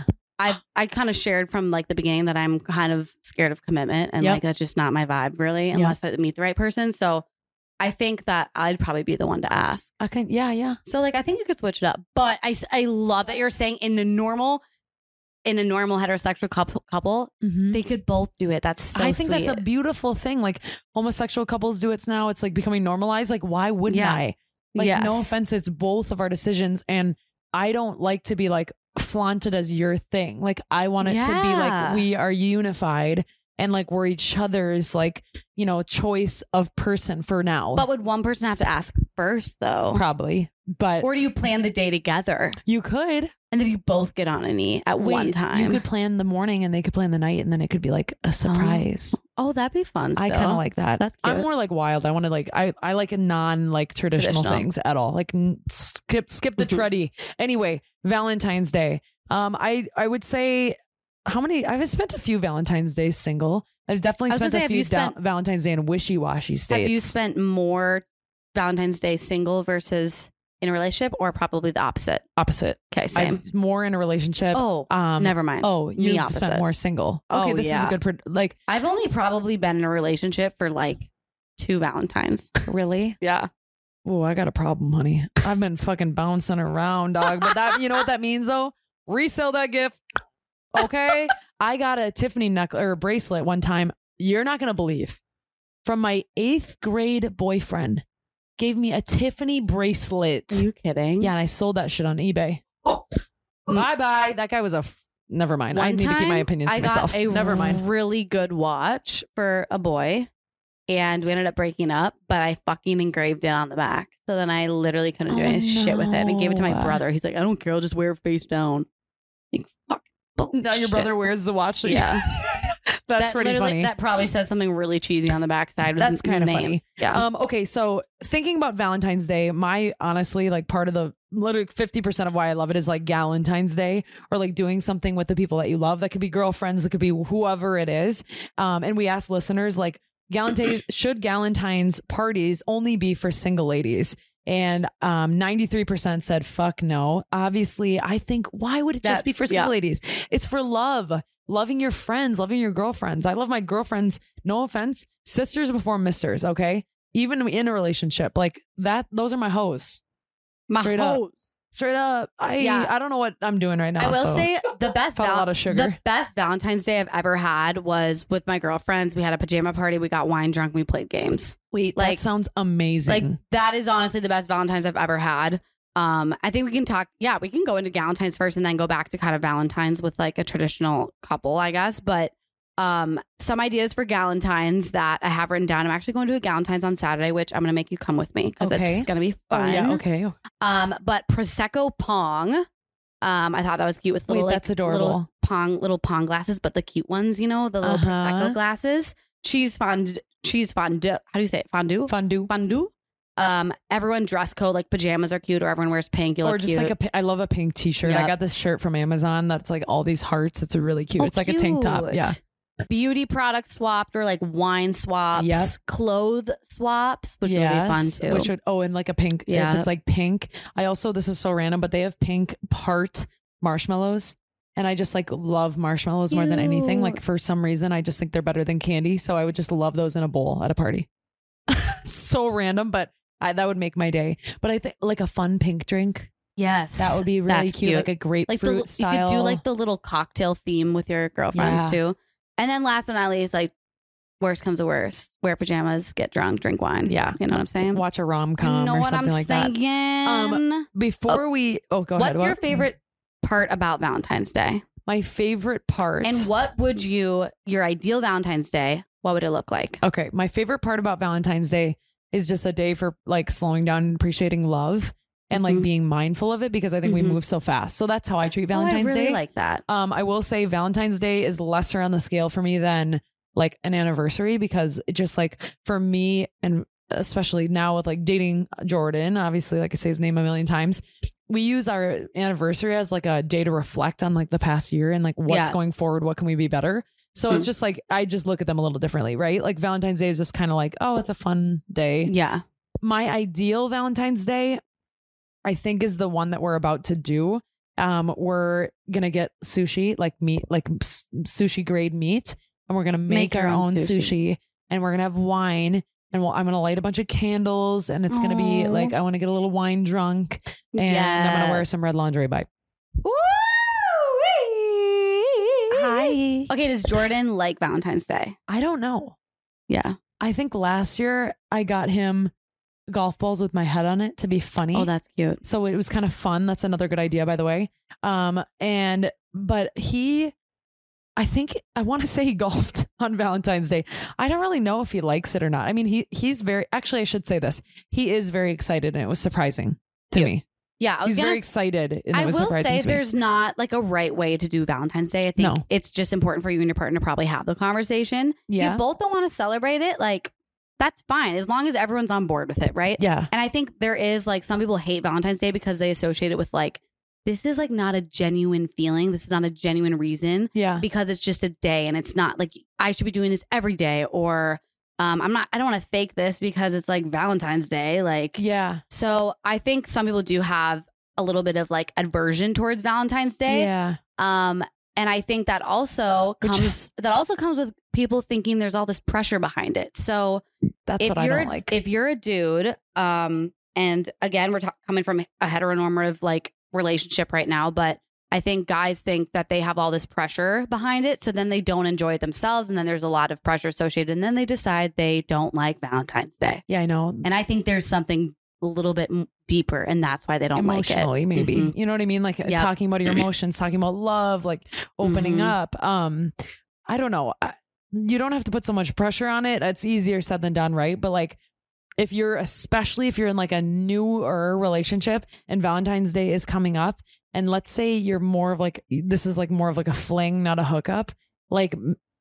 I kind of shared from like the beginning that I'm kind of scared of commitment, and like that's just not my vibe really, unless I meet the right person. So I think that I'd probably be the one to ask. Okay. Yeah. So like I think you could switch it up, but I love that you're saying in a normal heterosexual couple, they could both do it. That's so I think sweet. that's a beautiful thing. Like homosexual couples do it now. It's like becoming normalized. Like why wouldn't I? Like no offense, it's both of our decisions, and I don't like to be like flaunted as your thing. Like I want it to be like we are unified and like we're each other's like, choice of person for now. But would one person have to ask first though? Probably. But or do you plan the day together? You could. And then you both get on a knee at one time. You could plan the morning and they could plan the night, and then it could be like a surprise. Oh, that'd be fun. I kind of like that. That's cute. I'm more like wild. I want to like I like a non like traditional things at all. Like skip the tready. Anyway, Valentine's Day. I would say I've spent a few Valentine's Days single. I've definitely spent a few Valentine's Day in wishy-washy states. Have you spent more Valentine's Day single versus in a relationship, or probably the opposite? Opposite. Okay, same. More in a relationship. Oh, never mind. Oh, you spent more single. Okay, this is a good like. I've only probably been in a relationship for like 2 Valentines. Really? Yeah. Oh, I got a problem, honey. I've been fucking bouncing around, dog. But that, you know what that means though? Resell that gift. Okay. I got a Tiffany bracelet one time. You're not going to believe. From my 8th grade boyfriend. Gave me a Tiffany bracelet. Are you kidding? Yeah, and I sold that shit on eBay. Bye-bye. That guy was never mind. I need to keep my opinions to myself. Never mind. Really good watch for a boy, and we ended up breaking up, but I fucking engraved it on the back. So then I literally couldn't do any shit with it, and gave it to my brother. He's like, I don't care. I'll just wear it face down. Like, fuck. Now your brother wears the watch. Yeah. That's pretty funny. That probably says something really cheesy on the backside. That's kind of funny. Yeah. Okay. So thinking about Valentine's Day, honestly, like part of the literally 50% of why I love it is like Galentine's Day, or like doing something with the people that you love. That could be girlfriends. It could be whoever it is. And we asked listeners like, should Galentine's parties only be for single ladies? And 93% said fuck no. Obviously, I think, why would it just be for single ladies? It's for love, loving your friends, loving your girlfriends. I love my girlfriends, no offense, sisters before misters, okay? Even in a relationship, like that, those are my hoes. Straight up. I don't know what I'm doing right now. I will say the best a lot of sugar. The best Valentine's Day I've ever had was with my girlfriends. We had a pajama party. We got wine drunk. We played games. Wait, that sounds amazing. Like that is honestly the best Valentine's I've ever had. I think we can talk. Yeah, we can go into Galentine's first and then go back to kind of Valentine's with like a traditional couple, I guess. But some ideas for Galentine's that I have written down. I'm actually going to a Galentine's on Saturday, which I'm going to make you come with me because it's going to be fun. Oh, yeah, okay. But Prosecco Pong. I thought that was cute with little, that's adorable. Little pong glasses, but the cute ones, you know, the little Prosecco glasses. Cheese fondue. How do you say it? Fondue. Everyone dress code, like pajamas are cute, or everyone wears pink. You look just cute. like I love a pink t-shirt. I got this shirt from Amazon that's like all these hearts. It's really cute. It's like a tank top. Yeah. Beauty product swapped, or like wine swaps, clothes swaps, which would be fun too. And like a pink, if it's like pink. I also, this is so random, but they have pink part marshmallows. And I just like love marshmallows more than anything. Like for some reason, I just think they're better than candy. So I would just love those in a bowl at a party. So random, but that would make my day. But I think like a fun pink drink. Yes. That would be really cute. Like a grapefruit style. You could do like the little cocktail theme with your girlfriends too. And then last but not least, like worst comes to worst, wear pajamas, get drunk, drink wine. Yeah. You know what I'm saying? Watch a rom-com or something like that. Before we, go ahead. What's your favorite part about Valentine's Day? My favorite part. And what would your ideal Valentine's Day, what would it look like? Okay. My favorite part about Valentine's Day is just a day for like slowing down and appreciating love. And like being mindful of it, because I think we move so fast. So that's how I treat Valentine's Day. I really like that. I will say Valentine's Day is lesser on the scale for me than like an anniversary, because it just like for me, and especially now with like dating Jordan, obviously, like I say his name a million times, we use our anniversary as like a day to reflect on like the past year and like what's going forward. What can we be better? So it's just like, I just look at them a little differently, right? Like Valentine's Day is just kind of like, oh, it's a fun day. Yeah. My ideal Valentine's Day, I think, is the one that we're about to do. We're going to get sushi, like meat, like sushi grade meat. And we're going to make our own sushi. And we're going to have wine. And I'm going to light a bunch of candles. And it's going to be like, I want to get a little wine drunk. And I'm going to wear some red lingerie. Bye. Hi. Okay, does Jordan like Valentine's Day? I don't know. Yeah. I think last year I got him golf balls with my head on it to be funny. Oh, that's cute. So it was kind of fun. That's another good idea, by the way. But I think I want to say he golfed on Valentine's Day. I don't really know if he likes it or not. I mean, he's very, actually, I should say this. He is very excited, and it was surprising to me. Yeah, he's very excited. And it was surprising to me. There's not like a right way to do Valentine's Day. I think it's just important for you and your partner to probably have the conversation. Yeah. You both don't want to celebrate it. Like, that's fine as long as everyone's on board with it, right? Yeah. And I think there is like some people hate Valentine's Day because they associate it with like, this is like not a genuine feeling. This is not a genuine reason. Yeah. Because it's just a day and it's not like I should be doing this every day, or I don't want to fake this because it's like Valentine's Day. Like, yeah. So I think some people do have a little bit of like aversion towards Valentine's Day. Yeah. And I think that also comes with people thinking there's all this pressure behind it. So that's what I don't like. If you're a dude, and again, we're coming from a heteronormative like relationship right now, but I think guys think that they have all this pressure behind it. So then they don't enjoy it themselves. And then there's a lot of pressure associated. And then they decide they don't like Valentine's Day. Yeah, I know. And I think there's something a little bit deeper, and that's why they don't like it. Emotionally, maybe. Mm-hmm. You know what I mean? Like talking about your emotions, talking about love, like opening up. I don't know. You don't have to put so much pressure on it. It's easier said than done, right? But like, especially if you're in like a newer relationship and Valentine's Day is coming up, and let's say you're more of like, this is like more of like a fling, not a hookup. Like,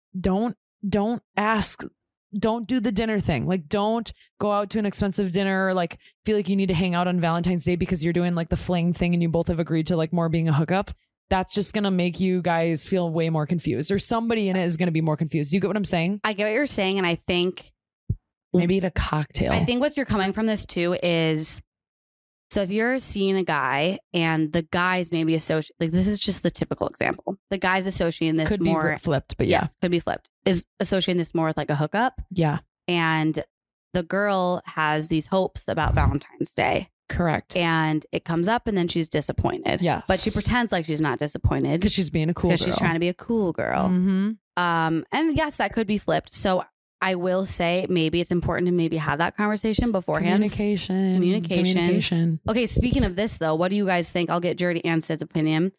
don't ask. Don't do the dinner thing. Like, don't go out to an expensive dinner or like feel like you need to hang out on Valentine's Day because you're doing like the fling thing and you both have agreed to like more being a hookup. That's just going to make you guys feel way more confused, or somebody in it is going to be more confused. You get what I'm saying? I get what you're saying. And I think maybe eat a cocktail. I think what you're coming from this too is, so if you're seeing a guy and the guy's maybe associated, like this is just the typical example. The guy's associating this could more be flipped, but yeah. Yes, could be flipped. Is associating this more with like a hookup. Yeah. And the girl has these hopes about Valentine's Day. Correct. And it comes up and then she's disappointed. Yes. But she pretends like she's not disappointed. Because she's being a cool girl. Because she's trying to be a cool girl. Mm-hmm. And yes, that could be flipped. So I will say maybe it's important to maybe have that conversation beforehand. Communication. Okay, speaking of this though, what do you guys think? I'll get Jordy and Sid's opinion.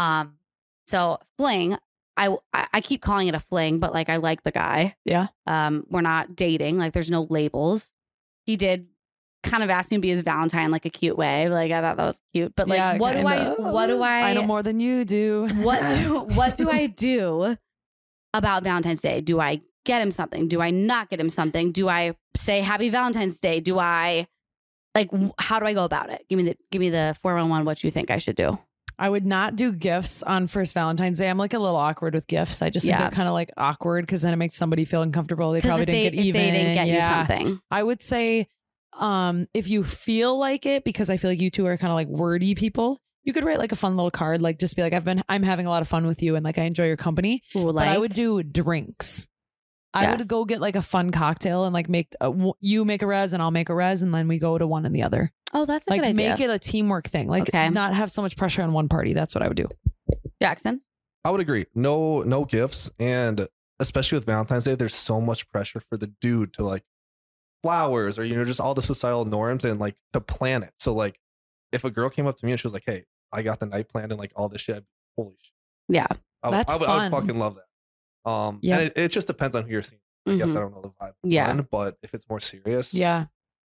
So fling, I keep calling it a fling, but like I like the guy. Yeah. We're not dating. Like there's no labels. He did kind of ask me to be his Valentine, like a cute way. Like I thought that was cute. But like, yeah, what do I know more than you do. What do I do about Valentine's Day? Do I get him something? Do I not get him something? Do I say happy Valentine's Day? Do I like, how do I go about it? Give me the 411. What you think I should do? I would not do gifts on first Valentine's Day. I'm like a little awkward with gifts. I just think they're kind of like awkward because then it makes somebody feel uncomfortable. They probably didn't get even. They didn't get you something. I would say, if you feel like it, because I feel like you two are kind of like wordy people, you could write like a fun little card, like just be like, I'm having a lot of fun with you and like I enjoy your company. Ooh, but I would do drinks. I would go get like a fun cocktail and like you make a res and I'll make a res and then we go to one and the other. Oh, that's a like good idea. Make it a teamwork thing. Like not have so much pressure on one party. That's what I would do. Jackson? I would agree. No gifts. And especially with Valentine's Day, there's so much pressure for the dude to like flowers or, just all the societal norms and like to plan it. So like if a girl came up to me and she was like, hey, I got the night planned and like all this shit, holy shit. Yeah. I would fucking love that. And it just depends on who you're seeing. I guess I don't know the vibe. Yeah. But if it's more serious. Yeah.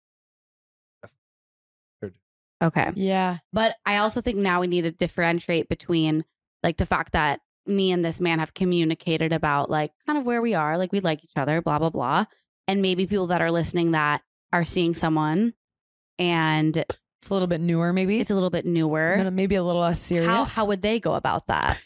Okay. Yeah. But I also think now we need to differentiate between like the fact that me and this man have communicated about like kind of where we are, like we like each other, blah, blah, blah. And maybe people that are listening that are seeing someone and it's a little bit newer, maybe. It's a little bit newer. Maybe a little less serious. How would they go about that?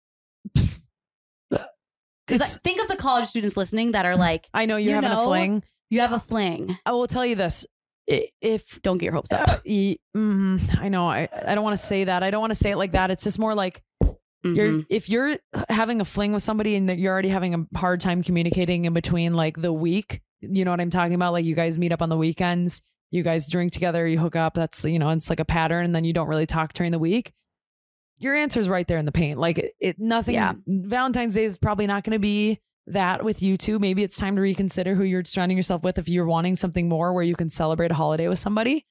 Because think of the college students listening that are like, I know you're having a fling. You have a fling. I will tell you this. If don't get your hopes up. I know. I don't want to say that. I don't want to say it like that. It's just more like if you're having a fling with somebody and that you're already having a hard time communicating in between like the week, you know what I'm talking about? Like you guys meet up on the weekends, you guys drink together, you hook up. That's, it's like a pattern. And then you don't really talk during the week. Your answer's right there in the paint. Like nothing. Yeah. Valentine's Day is probably not going to be that with you two. Maybe it's time to reconsider who you're surrounding yourself with. If you're wanting something more where you can celebrate a holiday with somebody,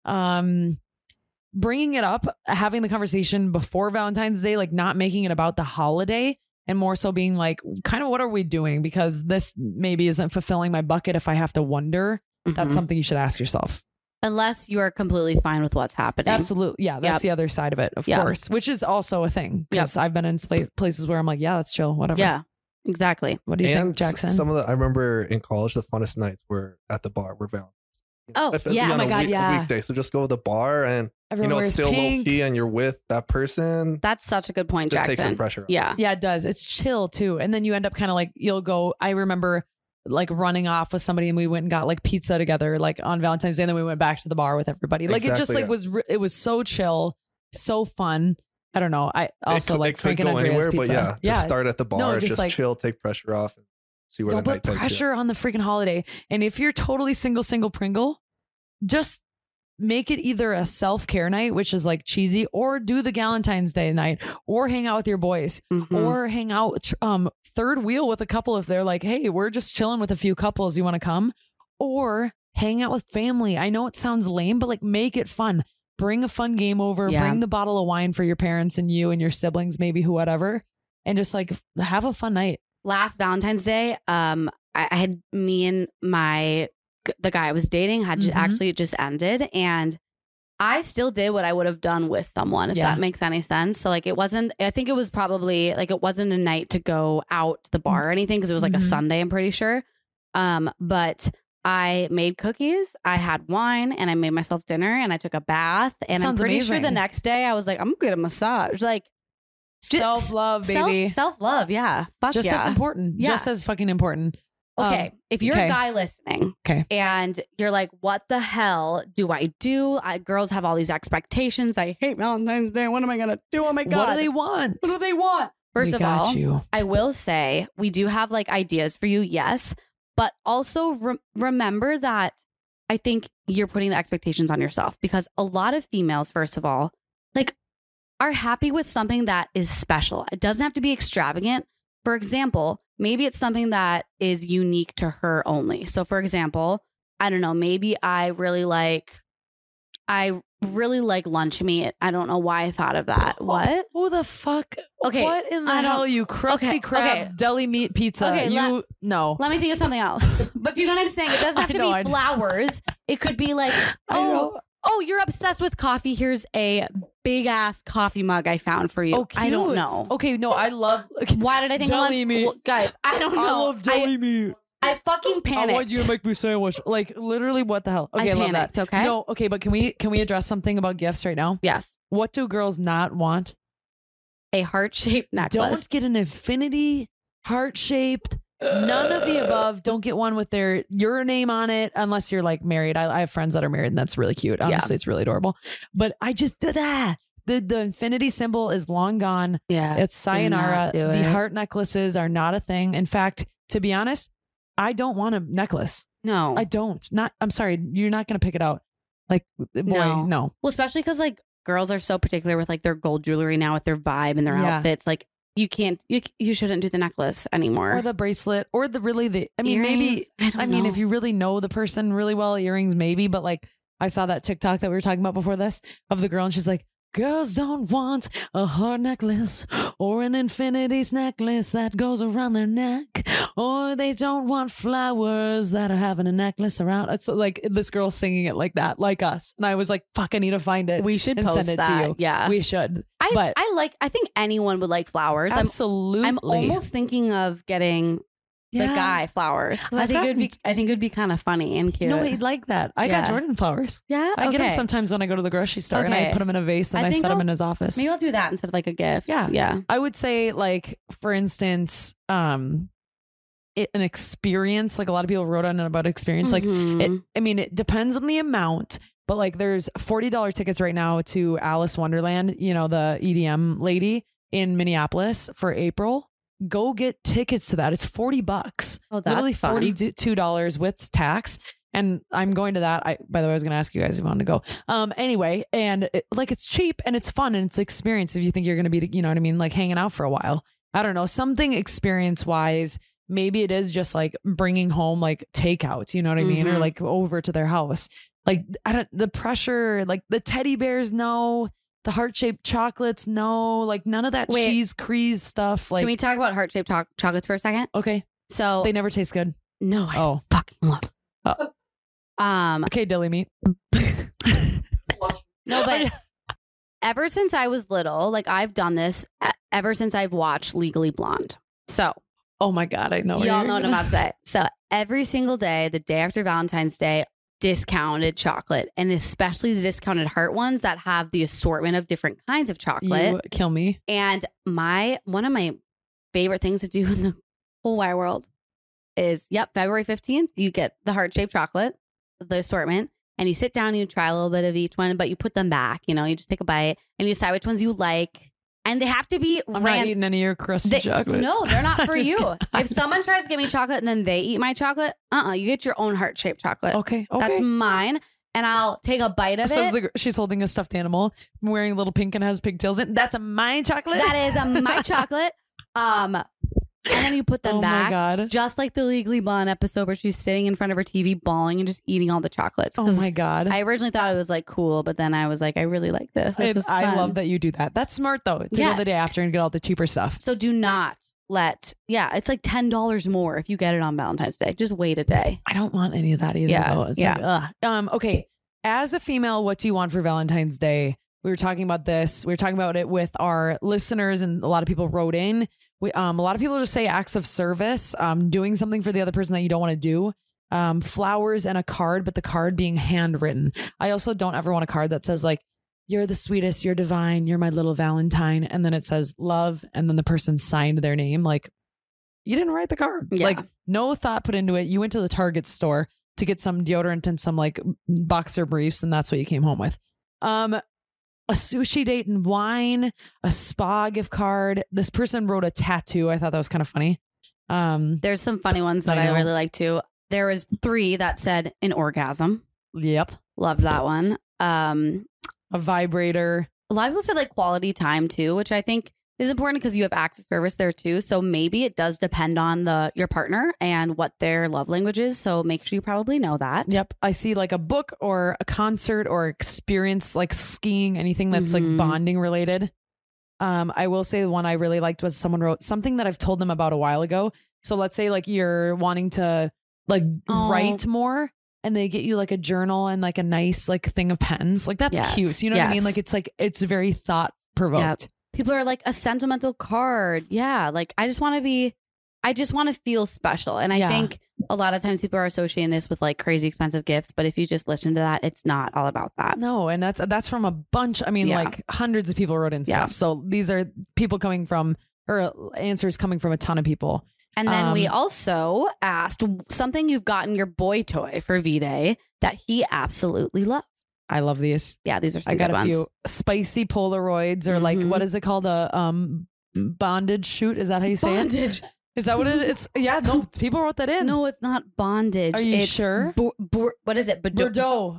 bringing it up, having the conversation before Valentine's Day, like not making it about the holiday and more so being like, kind of what are we doing? Because this maybe isn't fulfilling my bucket. If I have to wonder, that's something you should ask yourself. Unless you are completely fine with what's happening. Absolutely. Yeah. That's the other side of it, of course, which is also a thing. Because I've been in places where I'm like, yeah, that's chill. Whatever. Yeah, exactly. What do you think, Jackson? I remember in college, the funnest nights were at the bar. We're Valentine's. Oh, yeah. Oh my God. A weekday. So just go to the bar and it's still low key and you're with that person. That's such a good point, Jackson. Jackson. Just take some pressure off. Yeah. Yeah, it does. It's chill too. And then you end up kind of like, you'll go, I remember like running off with somebody and we went and got like pizza together like on Valentine's Day and then we went back to the bar with everybody. Like it just like it was so chill, so fun. I don't know. I also like Frank and Andrea's pizza. But just start at the bar, just like, chill, take pressure off and see where the night takes you. Don't put pressure on the freaking holiday. And if you're totally single Pringle, just make it either a self-care night, which is like cheesy, or do the Galentine's Day night, or hang out with your boys, or hang out third wheel with a couple if they're like, hey, we're just chilling with a few couples, you want to come? Or hang out with family. I know it sounds lame, but like make it fun. Bring a fun game over, bring the bottle of wine for your parents and you and your siblings, maybe whatever, and just like have a fun night. Last Valentine's Day, I had me and the guy I was dating had actually just ended, and I still did what I would have done with someone, if that makes any sense. So like, I think it was probably like, it wasn't a night to go out to the bar or anything, because it was like a Sunday, I'm pretty sure. But I made cookies, I had wine, and I made myself dinner, and I took a bath, and I'm pretty sure the next day I was like, I'm gonna get a massage. Like, self-love, baby. Self-love, yeah. Fuck just as important. Yeah. Just as fucking important. Okay, if you're a guy listening, and you're like, what the hell do I do? Girls have all these expectations. I hate Valentine's Day. What am I gonna do? Oh my God. What do they want? What do they want? First of all, I will say we do have like ideas for you, yes. But also remember that I think you're putting the expectations on yourself, because a lot of females, first of all, like, are happy with something that is special. It doesn't have to be extravagant. For example, maybe it's something that is unique to her only. So for example, I don't know, maybe I really like lunch meat. I don't know why I thought of that. What? Who the fuck? Okay. What in the hell, you crusty crab deli meat pizza? Okay, no. Let me think of something else. But do you know what I'm saying? It doesn't have to be flowers. It could be like, oh, you're obsessed with coffee. Here's a big ass coffee mug I found for you. Oh, cute. I don't know. Okay, no, I love. Why did I think deli of lunch? meat? Well, guys, I don't know. I love deli meat. I fucking panicked. I want you to make me sandwich. Like, literally, what the hell? Okay, I panicked, love that. Okay. No, okay, but can we address something about gifts right now? Yes. What do girls not want? A heart-shaped necklace. Don't get an infinity heart-shaped. None of the above. Don't get one with your name on it unless you're like married. I have friends that are married, and that's really cute. Honestly, it's really adorable. But I just did that. The infinity symbol is long gone. Yeah. It's sayonara. The heart necklaces are not a thing. In fact, to be honest, I don't want a necklace. No. I don't. I'm sorry. You're not going to pick it out. Like, boy, no. Well, especially because like girls are so particular with like their gold jewelry now, with their vibe and their outfits. Like, you shouldn't do the necklace anymore, or the bracelet, or earrings? Maybe, I mean, if you really know the person really well, earrings, maybe. But like, I saw that TikTok that we were talking about before this of the girl, and she's like, girls don't want a heart necklace or an infinities necklace that goes around their neck, or they don't want flowers that are having a necklace around. It's like this girl singing it like that, like us. And I was like, fuck, I need to find it. We should and post send it that. to you. Yeah, we should. I think anyone would like flowers. Absolutely. I'm almost thinking of getting the guy flowers. I think it would be kind of funny and cute. No, he'd like that. I got Jordan flowers. Yeah, I get them sometimes when I go to the grocery store, and I put them in a vase, and I set them in his office. Maybe I'll do that instead of like a gift. Yeah. I would say, like, for instance, an experience. Like, a lot of people wrote on it about experience. Like, it depends on the amount. But like, there's $40 tickets right now to Alice Wonderland, the EDM lady in Minneapolis for April. Go get tickets to that. It's $40. Oh, that's literally fun. $42 with tax. And I'm going to that. By the way, I was going to ask you guys if you wanted to go. Anyway, and it's cheap and it's fun and it's experience. If you think you're going to be, you know what I mean? Like hanging out for a while. I don't know, something experience wise. Maybe it is just like bringing home like takeout, you know what I mean? Or like over to their house. Like, the pressure, like the teddy bears, no. The heart-shaped chocolates, no. Like, none of that cheese crease stuff. Like, can we talk about heart-shaped chocolates for a second? Okay. So they never taste good. No, I fucking love. Okay, deli meat. No, but ever since I was little, like I've done this ever since I've watched Legally Blonde. So, oh my God, I know. Y'all know what I'm about to say. So every single day, the day after Valentine's Day, discounted chocolate, and especially the discounted heart ones that have the assortment of different kinds of chocolate. You kill me. And one of my favorite things to do in the whole wide world is, February 15th, you get the heart-shaped chocolate, the assortment, and you sit down and you try a little bit of each one, but you put them back, you just take a bite and you decide which ones you like. And they have to be I'm not eating any of your crusty chocolate. No, they're not for you. If someone tries to give me chocolate and then they eat my chocolate, you get your own heart-shaped chocolate. Okay. That's mine. And I'll take a bite of it. She's holding a stuffed animal, wearing a little pink and has pigtails in. That's my chocolate. That is my chocolate. And then you put them back. My God. Just like the Legally Blonde episode where she's sitting in front of her TV bawling and just eating all the chocolates. Oh my God. I originally thought it was like cool, but then I was like, I really like this. I love that you do that. That's smart though, to go the day after and get all the cheaper stuff. So do not it's like $10 more if you get it on Valentine's Day. Just wait a day. I don't want any of that either though. It's like, okay. as a female, what do you want for Valentine's Day? We were talking about this. We were talking about it with our listeners, and a lot of people wrote in. A lot of people just say acts of service, doing something for the other person that you don't want to do. Flowers and a card, but the card being handwritten. I also don't ever want a card that says like, you're the sweetest, you're divine, you're my little Valentine. And then it says love. And then the person signed their name. Like, you didn't write the card. Yeah. Like, no thought put into it. You went to the Target store to get some deodorant and some like boxer briefs. And that's what you came home with. A sushi date and wine, a spa gift card. This person wrote a tattoo. I thought that was kind of funny. There's some funny ones that I really like too. There was 3 that said an orgasm. Yep. Loved that one. A vibrator. A lot of people said like quality time too, which I think is important because you have acts of service there too. So maybe it does depend on your partner and what their love language is. So make sure you probably know that. Yep. I see like a book or a concert or experience like skiing, anything that's like bonding related. I will say the one I really liked was someone wrote something that I've told them about a while ago. So let's say like you're wanting to like write more, and they get you like a journal and like a nice like thing of pens. Like that's cute. You know what I mean? Like it's very thought provoked. Yep. People are like a sentimental card. Yeah. Like I just want to feel special. And I think a lot of times people are associating this with like crazy expensive gifts. But if you just listen to that, it's not all about that. No. And that's from a bunch. I mean, like hundreds of people wrote in stuff. So these are people coming from, or answers coming from a ton of people. And then we also asked something you've gotten your boy toy for V-Day that he absolutely loved. I love these. Yeah, these are some I got good a few spicy Polaroids, or like, what is it called? A bondage shoot. Is that how you say bondage. It? Is that what it's? Yeah, no, people wrote that in. No, it's not bondage. Are you it's sure? What is it? Bordeaux.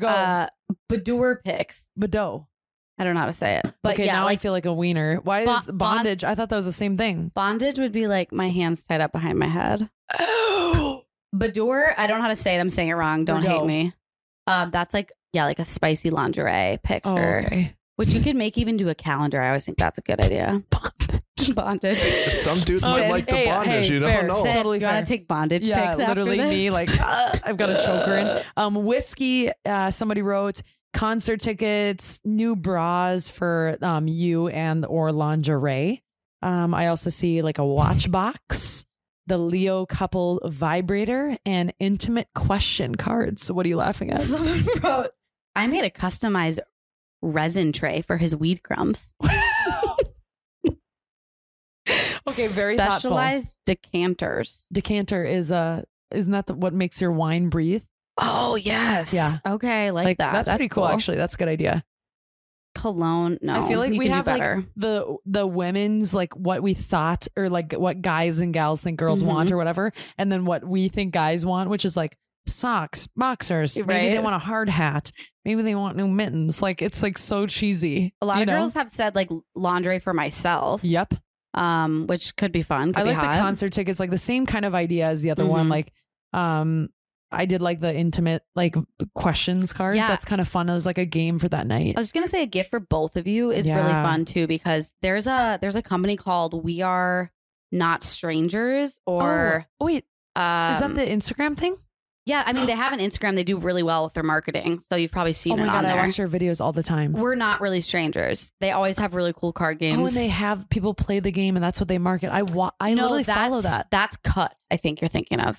Boudoir pics. Bordeaux. I don't know how to say it. But okay, yeah, now like, I feel like a wiener. Why is bondage? I thought that was the same thing. Bondage would be like my hands tied up behind my head. Oh. Boudoir, I don't know how to say it. I'm saying it wrong. Don't hate me. That's like, like a spicy lingerie picture, which you could make even do a calendar. I always think that's a good idea. Bondage. Some dudes might like the bondage. You don't know. Totally you want to take bondage pics after literally this? Me like I've got a choker in. Whiskey. Somebody wrote concert tickets, new bras for you and or lingerie. I also see like a watch box, the Leo couple vibrator, and intimate question cards. So what are you laughing at? Someone wrote, I made a customized resin tray for his weed crumbs. Okay, very specialized thoughtful. Decanters. Decanter is isn't that what makes your wine breathe? Oh yes. Yeah. Okay, like that. That's pretty cool. Actually, that's a good idea. Cologne. No, I feel like we have like the women's like what we thought, or like what guys and gals think girls want or whatever, and then what we think guys want, which is like socks, boxers. Right. Maybe they want a hard hat. Maybe they want new mittens. Like it's like so cheesy. A lot of girls have said like lingerie for myself. Yep. Which could be fun. Could I like be hot. the concert tickets, like the same kind of idea as the other one. Like, I did like the intimate like questions cards. Yeah. That's kind of fun. It was like a game for that night. I was gonna say a gift for both of you is really fun too, because there's a company called We Are Not Strangers, or wait, is that the Instagram thing? Yeah, I mean they have an Instagram. They do really well with their marketing, so you've probably seen it on there. I watch their videos all the time. We're not really strangers. They always have really cool card games. Oh, and they have people play the game, and that's what they market. I literally follow that. That's Cut. I think you're thinking of,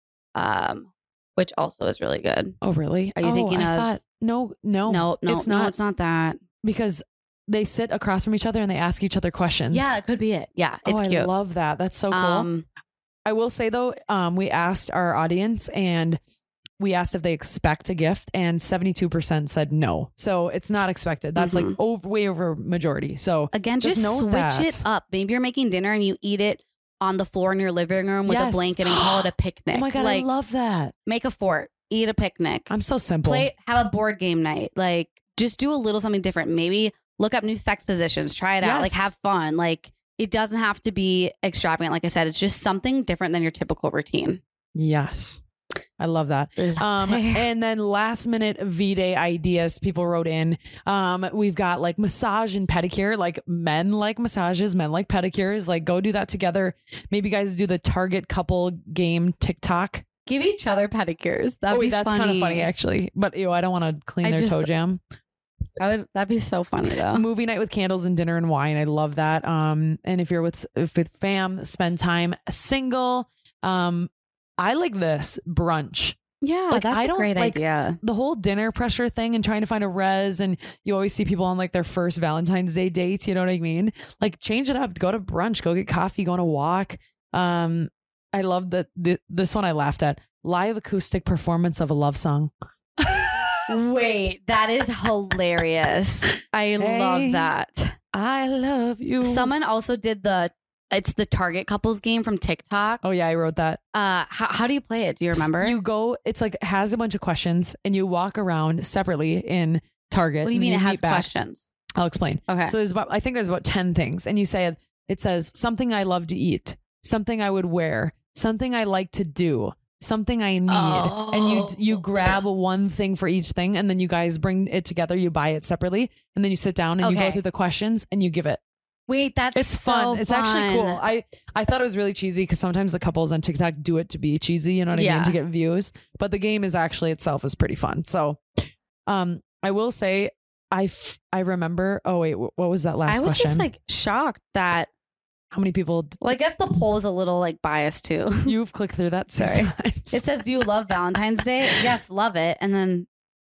which also is really good. Oh, really? Are you thinking of? No, it's not. It's not that, because they sit across from each other and they ask each other questions. Yeah, it could be it. Yeah, it's cute. I love that. That's so cool. I will say though, we asked our audience and we asked if they expect a gift, and 72% said no. So it's not expected. That's like way over majority. So again, just switch it up. Maybe you're making dinner and you eat it on the floor in your living room with a blanket and call it a picnic. Oh my God, I love that. Make a fort, eat a picnic. I'm so simple. Have a board game night. Like just do a little something different. Maybe look up new sex positions, try it out, like have fun. Like it doesn't have to be extravagant. Like I said, it's just something different than your typical routine. Yes. I love that. And then last minute V-Day ideas people wrote in. We've got like massage and pedicure. Like men like massages, men like pedicures. Like go do that together. Maybe guys do the Target couple game TikTok Give each other pedicures. That'd be that's kind of funny actually. But I don't want to clean their toe jam. That'd be so funny though. Movie night with candles and dinner and wine. I love that. And if you're with fam, spend time single. I like this brunch. Yeah, like, that's a great idea. The whole dinner pressure thing and trying to find a res, and you always see people on like their first Valentine's Day date. You know what I mean? Like change it up. Go to brunch. Go get coffee. Go on a walk. I love that. This one I laughed at. Live acoustic performance of a love song. Wait, that is hilarious. I love that. I love you. Someone also did it's the Target couples game from TikTok. Oh yeah, I wrote that. How do you play it? Do you remember? You go, it's like has a bunch of questions and you walk around separately in Target. What do you mean it has questions? I'll explain. Okay. So I think there's about 10 things. And it says something I love to eat, something I would wear, something I like to do, something I need. And you grab one thing for each thing, and then you guys bring it together, you buy it separately, and then you sit down and you go through the questions and you give it. Wait, it's fun. It's actually cool. I thought it was really cheesy because sometimes the couples on TikTok do it to be cheesy, you know what I mean, to get views. But the game is actually itself is pretty fun. So, I will say, I remember. Oh wait, what was that last question? I was just like shocked that how many people. Well, I guess the poll is a little like biased too. You've clicked through that 6 times. It says, "Do you love Valentine's Day?" Yes, love it. And then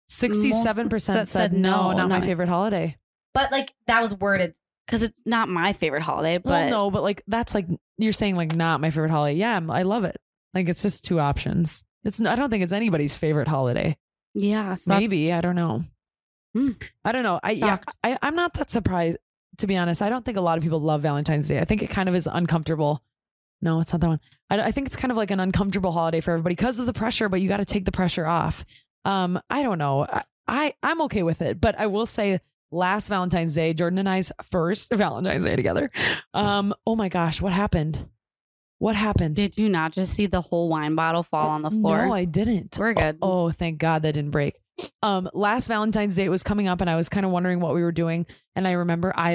67% said no, not my favorite holiday. But like that was worded. Because it's not my favorite holiday, but well, no, but like that's like you're saying like not my favorite holiday. Yeah, I love it. Like it's just two options. I don't think it's anybody's favorite holiday. Yeah, maybe I don't know. I don't know. I'm not that surprised, to be honest. I don't think a lot of people love Valentine's Day. I think it kind of is uncomfortable. No, it's not that one. I think it's kind of like an uncomfortable holiday for everybody because of the pressure, but you got to take the pressure off. I don't know. I'm okay with it, but I will say. Last Valentine's Day, Jordan and I's first Valentine's Day together. Oh my gosh, what happened? What happened? Did you not just see the whole wine bottle fall on the floor? No, I didn't. We're good. Oh, thank God that didn't break. Last Valentine's Day was coming up and I was kind of wondering what we were doing. And I remember I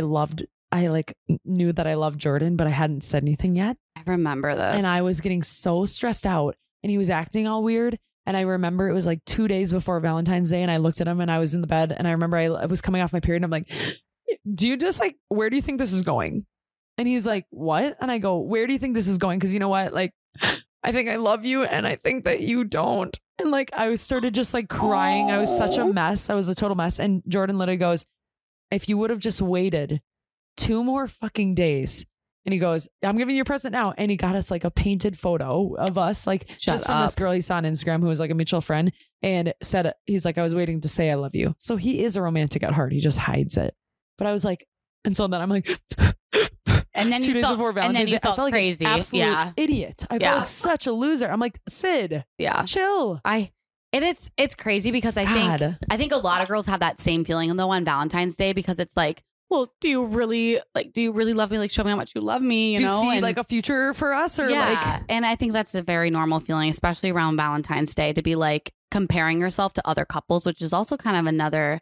knew that I loved Jordan, but I hadn't said anything yet. I remember this. And I was getting so stressed out and he was acting all weird. And I remember it was like 2 days before Valentine's Day and I looked at him and I was in the bed and I remember I was coming off my period and I'm like, do you just like, where do you think this is going? And he's like, what? And I go, where do you think this is going? Because you know what? Like, I think I love you and I think that you don't. And like, I started just like crying. I was such a mess. I was a total mess. And Jordan literally goes, if you would have just waited 2 more fucking days. And he goes, I'm giving you a present now. And he got us like a painted photo of us, like just from this girl he saw on Instagram who was like a mutual friend and said, he's like, I was waiting to say I love you. So he is a romantic at heart. He just hides it. But I was like, and so then I'm like, and then 2 days before Valentine's Day, I felt like crazy. An absolute idiot. I felt like such a loser. I'm like, Sid, chill. It's crazy because I think a lot of girls have that same feeling though on Valentine's Day because it's like, well, do you really love me? Like, show me how much you love me, you know? Do you see like a future for us or like? And I think that's a very normal feeling, especially around Valentine's Day, to be like comparing yourself to other couples, which is also kind of another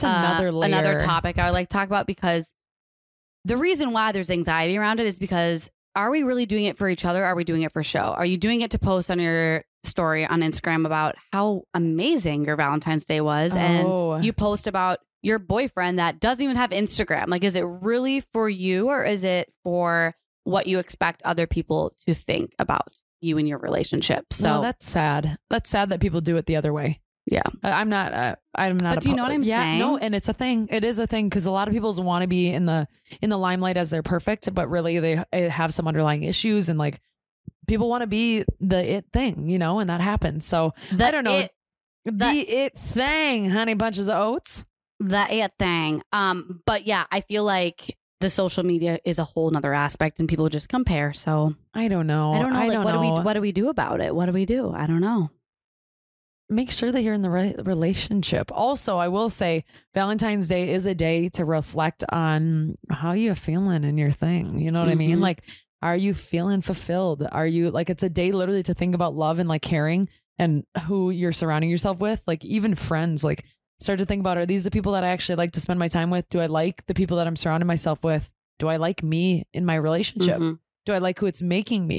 topic I would like to talk about because the reason why there's anxiety around it is because are we really doing it for each other? Are we doing it for show? Are you doing it to post on your story on Instagram about how amazing your Valentine's Day was? And you post about your boyfriend that doesn't even have Instagram. Like, is it really for you or is it for what you expect other people to think about you and your relationship? So no, that's sad. That's sad that people do it the other way. Yeah. I'm not. But do you know what I'm saying? No, and it's a thing. It is a thing because a lot of people want to be in the limelight as they're perfect, but really they have some underlying issues and like people want to be the it thing, you know, and that happens. So I don't know. The it thing, honey bunches of oats. The it thing. But yeah, I feel like the social media is a whole nother aspect and people just compare. So I don't know. What do we do about it? What do we do? I don't know. Make sure that you're in the right relationship. Also, I will say Valentine's Day is a day to reflect on how you're feeling in your thing. You know what I mean? Like, are you feeling fulfilled? Are you like, it's a day literally to think about love and like caring and who you're surrounding yourself with. Like even friends, like start to think about, are these the people that I actually like to spend my time with? Do I like the people that I'm surrounding myself with? Do I like me in my relationship? Do I like who it's making me?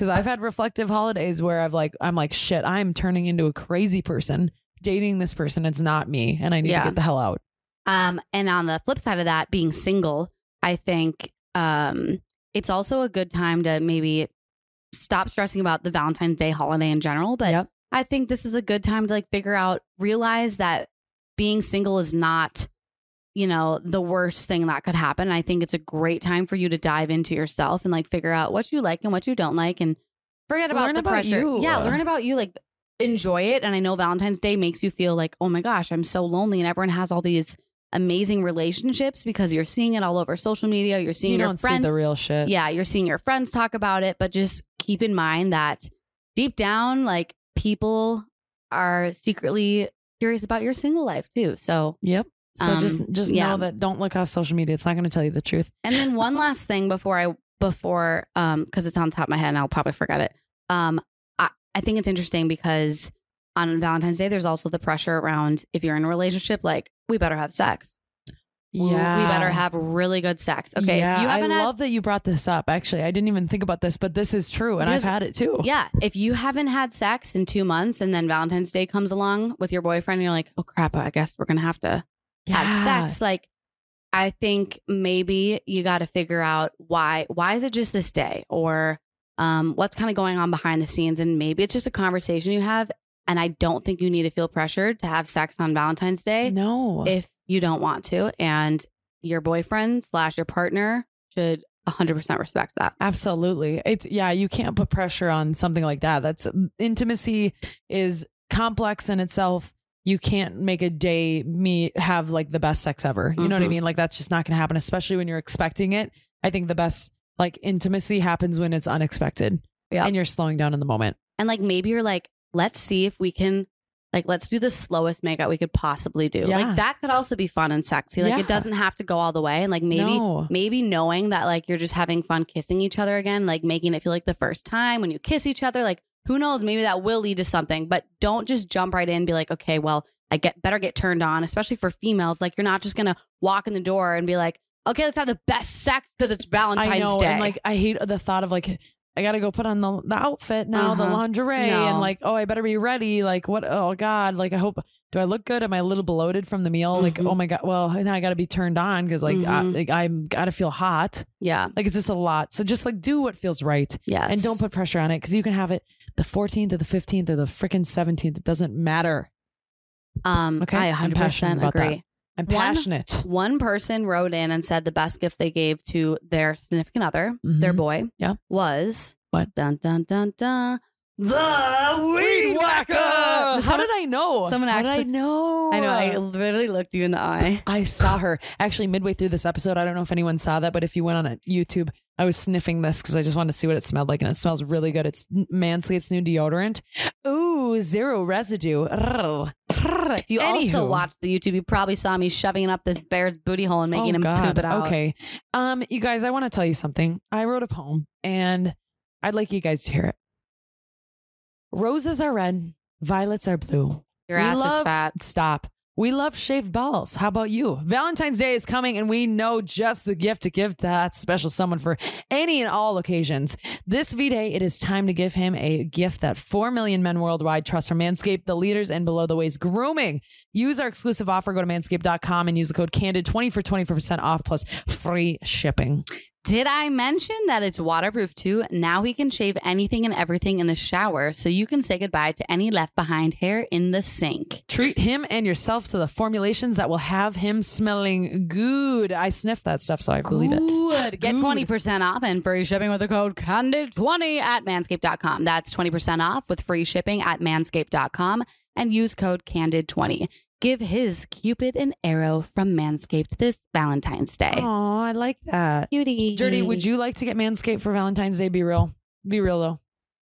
Because I've had reflective holidays where I'm like, shit, I'm turning into a crazy person dating this person. It's not me. And I need to get the hell out. And on the flip side of that, being single, I think it's also a good time to maybe stop stressing about the Valentine's Day holiday in general. But I think this is a good time to like realize that being single is not, you know, the worst thing that could happen. And I think it's a great time for you to dive into yourself and like figure out what you like and what you don't like and forget about the pressure. Yeah, learn about you, like enjoy it. And I know Valentine's Day makes you feel like, oh my gosh, I'm so lonely, and everyone has all these amazing relationships because you're seeing it all over social media. You're seeing your friends. You don't see the real shit. Yeah, you're seeing your friends talk about it, but just keep in mind that deep down, like people are secretly curious about your single life too. So So just know that don't look off social media. It's not going to tell you the truth. And then one last thing before because it's on the top of my head and I'll probably forget it. I think it's interesting because on Valentine's Day, there's also the pressure around if you're in a relationship, like we better have sex. Yeah. We better have really good sex. Okay. Yeah, I love that you brought this up. Actually, I didn't even think about this, but this is true. And I've had it too. Yeah. If you haven't had sex in 2 months and then Valentine's Day comes along with your boyfriend and you're like, oh crap, I guess we're going to have to have sex. Like, I think maybe you got to figure out why is it just this day, or what's kind of going on behind the scenes. And maybe it's just a conversation you have. And I don't think you need to feel pressured to have sex on Valentine's Day. No. If you don't want to. And your boyfriend / your partner should 100% respect that. Absolutely. You can't put pressure on something like that. That's intimacy is complex in itself. You can't make a day have like the best sex ever. You know what I mean? Like that's just not going to happen, especially when you're expecting it. I think the best like intimacy happens when it's unexpected and you're slowing down in the moment. And like, maybe you're like, let's see if we can, like, let's do the slowest makeout we could possibly do. Yeah. Like that could also be fun and sexy. Like it doesn't have to go all the way. And like maybe knowing that like you're just having fun kissing each other again, like making it feel like the first time when you kiss each other, like who knows, maybe that will lead to something, but don't just jump right in and be like, okay, well, better get turned on, especially for females. Like you're not just going to walk in the door and be like, okay, let's have the best sex because it's Valentine's Day. And like, I hate the thought of like, I got to go put on the outfit now, the lingerie, and like, oh, I better be ready. Like what? Oh God. Like, do I look good? Am I a little bloated from the meal? Like, oh my God. Well, now I got to be turned on because like, I'm got to feel hot. Yeah. Like it's just a lot. So just like do what feels right. Yes. And don't put pressure on it because you can have it the 14th or the 15th or the freaking 17th. It doesn't matter. Okay. I 100% agree. I'm passionate. One person wrote in and said the best gift they gave to their significant other, their boy, was what? Dun dun dun dun. The Weed Whacker. How did I know? Someone actually. How did I know? I know. I literally looked you in the eye. I saw her actually midway through this episode. I don't know if anyone saw that, but if you went on YouTube, I was sniffing this because I just wanted to see what it smelled like, and it smells really good. It's Manscaped's new deodorant. Ooh, 0 residue. If you also watched the YouTube, you probably saw me shoving it up this bear's booty hole and making him poop it out. Okay. You guys, I want to tell you something. I wrote a poem and I'd like you guys to hear it. Roses are red, violets are blue. Your ass is fat. Stop. We love shaved balls. How about you? Valentine's Day is coming and we know just the gift to give that special someone for any and all occasions. This V-Day, it is time to give him a gift that 4 million men worldwide trust from Manscaped, the leaders in below the waist grooming. Use our exclusive offer. Go to manscaped.com and use the code CANDID20 for 24% off plus free shipping. Did I mention that it's waterproof too? Now he can shave anything and everything in the shower so you can say goodbye to any left behind hair in the sink. Treat him and yourself to the formulations that will have him smelling good. I sniffed that stuff, so I believe it. Get 20% off and free shipping with the code CANDID20 at manscaped.com. That's 20% off with free shipping at manscaped.com and use code CANDID20. Give his Cupid an arrow from Manscaped this Valentine's Day. Oh, I like that. Cutie. Jordy, would you like to get Manscaped for Valentine's Day? Be real. Be real, though.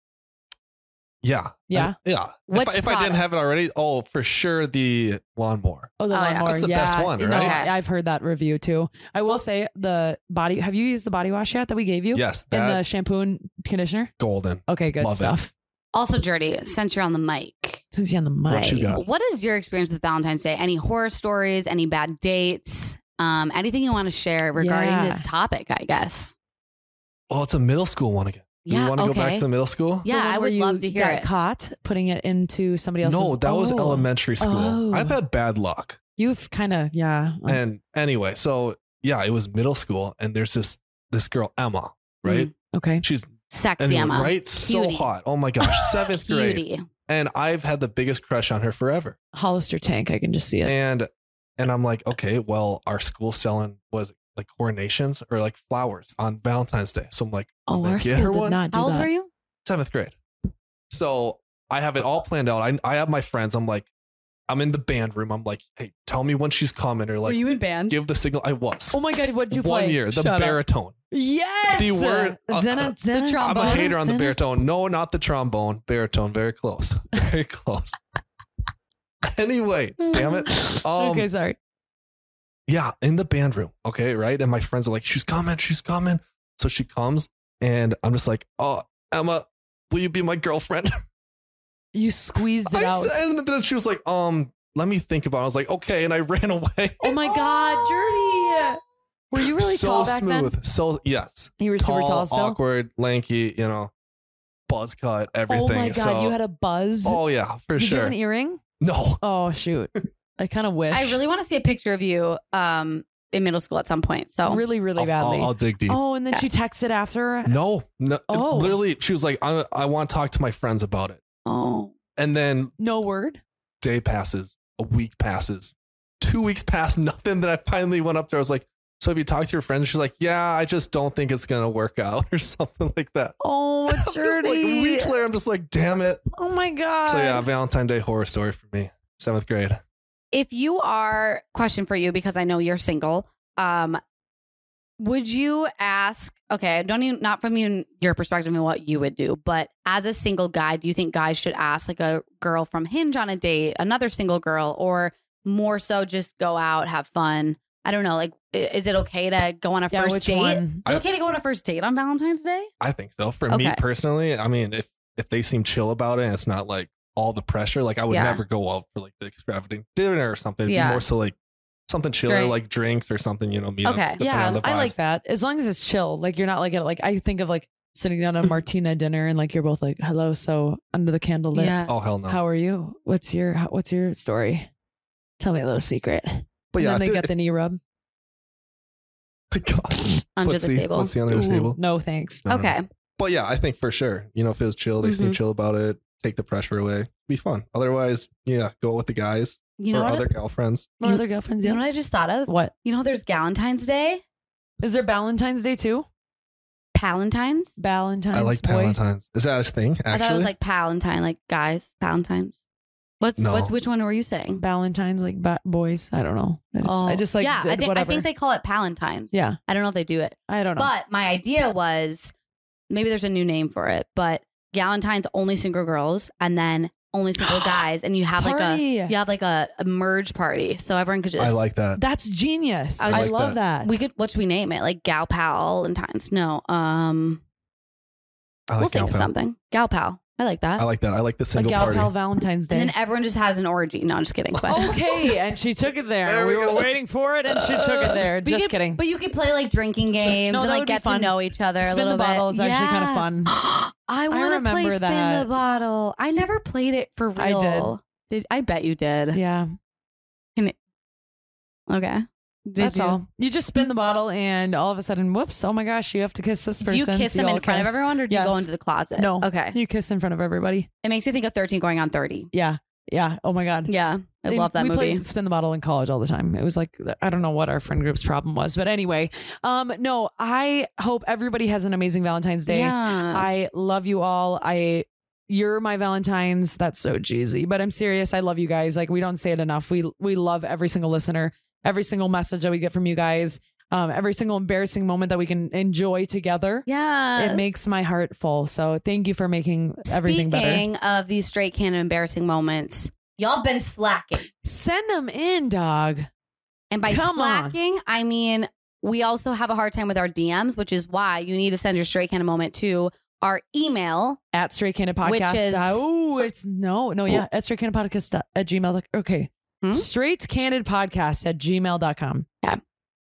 Yeah. Yeah? Yeah. If I didn't have it already, for sure the lawnmower. Oh, the lawnmower. That's the best one, right? No, I've heard that review, too. I will say have you used the body wash yet that we gave you? Yes. And the shampoo and conditioner? Golden. Okay, good stuff. Also, Jordy, since you're on the mic. Since you're on the mic. What you got? What is your experience with Valentine's Day? Any horror stories? Any bad dates? Anything you want to share regarding this topic, I guess? Well, it's a middle school one again. Yeah. You want to go back to the middle school? Yeah, I would love to hear got it. Caught putting it into somebody else's. No, that was elementary school. Oh. I've had bad luck. You've kind of, yeah. And anyway, so yeah, it was middle school, and there's this girl, Emma, right? Okay. She's Sexy Emma. right? So hot. Oh my gosh, 7th grade. Cutie. And I've had the biggest crush on her forever. Hollister tank. I can just see it. And I'm like, okay, well, our school selling was like coronations or like flowers on Valentine's Day. So I'm like, I'm gonna our get school her did one. not do How old that. were you? 7th grade. So I have it all planned out. I have my friends. I'm like, I'm in the band room. I'm like, hey, tell me when she's coming, or Were like you in band? give the signal. I was. Oh my God. What'd you play? 1 year, the Shut up. baritone. Yes. The word- Zena, Zena, the trombone. I'm a hater on the Zena. baritone. No, not the trombone. Baritone. Very close. Very close. Anyway, damn it. Okay, sorry. Yeah, in the band room. Okay, right. And my friends are like, she's coming. She's coming. So she comes, and I'm just like, oh, Emma, will you be my girlfriend? You squeezed it out. And then she was like, let me think about it. I was like, okay. And I ran away. Oh my God, Journey. Were you really so tall back smooth. then? So yes. You were super tall still? awkward, lanky, buzz cut, everything. Oh my God, So, you had a buzz. oh yeah, for Did you sure. have an earring? No. Oh shoot. I kind of wish. I really want to see a picture of you in middle school at some point. So really, really badly. I'll dig deep. Oh, and then Yeah. she texted after. No. Oh. Literally, she was like, I want to talk to my friends about it. oh. And then No word. day passes, a week passes, 2 weeks pass, nothing. Then I finally went up there. I was like, so have you talked to your friends? She's like, yeah, I just don't think it's going to work out or something like that. Oh, I'm just like, Journey. weeks later, I'm just like, damn it. Oh my God. So yeah, Valentine's Day horror story for me. 7th grade. If you are, question for you, because I know you're single, would you ask, okay, not from your perspective and what you would do, but as a single guy, do you think guys should ask like a girl from Hinge on a date, another single girl, or more so just go out, have fun? I don't know. Like, is it okay to go on a first which date? one? Is it okay to go on a first date on Valentine's Day? I think so. For me Okay. personally, I mean, if they seem chill about it and it's not like all the pressure, like I would Yeah. never go out for like the extravagant dinner or something. It'd Yeah. be more so like something chiller, Drink. like drinks or something, meet up. Okay. depending Yeah, on the I like vibes. that. As long as it's chill. Like you're not like I think of like sitting down at a Martina dinner and like you're both like, hello, so under the candle lit. Yeah. Oh, hell no. How are you? What's your story? Tell me a little secret. But And yeah, then they get the knee rub. God. Under Let's the see. table. Let's see under the Ooh, table. no, thanks. No, no, no. Okay. But yeah, I think for sure, if it was chill, they seem Mhm. chill about it, take the pressure away, be fun. Otherwise, yeah, go with the guys You know or what? other girlfriends. Or other girlfriends, You yeah. know what I just thought of? What? You know, there's Galentine's Day. Is there Valentine's Day too? Palentine's. Valentine's I like boy. Valentine's. Is that a thing? Actually, I thought it was like Palentine, like guys. Palentine's. No. Which one were you saying? Valentine's like boys. I don't know. I just like yeah. did I whatever. think they call it Palentine's. yeah. I don't know if they do it, I don't know. but my idea was maybe there's a new name for it. But Galentine's only single girls, and then only single guys, and you have Party. like a merge party, so everyone could just. I like that. That's genius. I I, like love that. We could. What should we name it? Like Gal Pal Valentine's? No. I We'll like think of Gal Pal. something. Gal Pal. I like that. I like that. I like the a single gal party. pal Valentine's Day. and then everyone just has an orgy. No, I'm just kidding. But Okay, and she took it there. There we we were go. waiting for it, and she took it there. But you Just could- kidding. But you could play like drinking games No, and that like would be get to fun. know each other a Spin little the bottle bit. is actually kind of Yeah. fun. I want to remember play Spin that. the Bottle. I never played it for I real. Did I bet you did? Yeah, Okay. Did that's you? all. You just spin the bottle, and all of a sudden, whoops! Oh my gosh, you have to kiss this Do person. you kiss so them you in all front of kiss. everyone, or do you go Yes. into the closet? No. Okay. You kiss in front of everybody. It makes me think of 13 going on 30. Yeah, yeah. Oh my god. Yeah. I love that we movie. played spin the bottle in college all the time. It was like, I don't know what our friend group's problem was, but anyway, no, I hope everybody has an amazing Valentine's Day. Yeah. I love you all. You're my Valentines. That's so cheesy, but I'm serious. I love you guys. Like, we don't say it enough. We love every single listener, every single message that we get from you guys, every single embarrassing moment that we can enjoy together. Yeah. It makes my heart full. So thank you for making everything better. Speaking of these straight canon embarrassing moments, y'all been slacking. Send them in, dog. And by Come on. slacking, I mean we also have a hard time with our DMs, which is why you need to send your straight canon moment to our email. At Straight Candid Podcast. Which is- Yeah. At Straight Candid Podcast at gmail. Okay. Hmm? Straight Candid Podcast at gmail.com.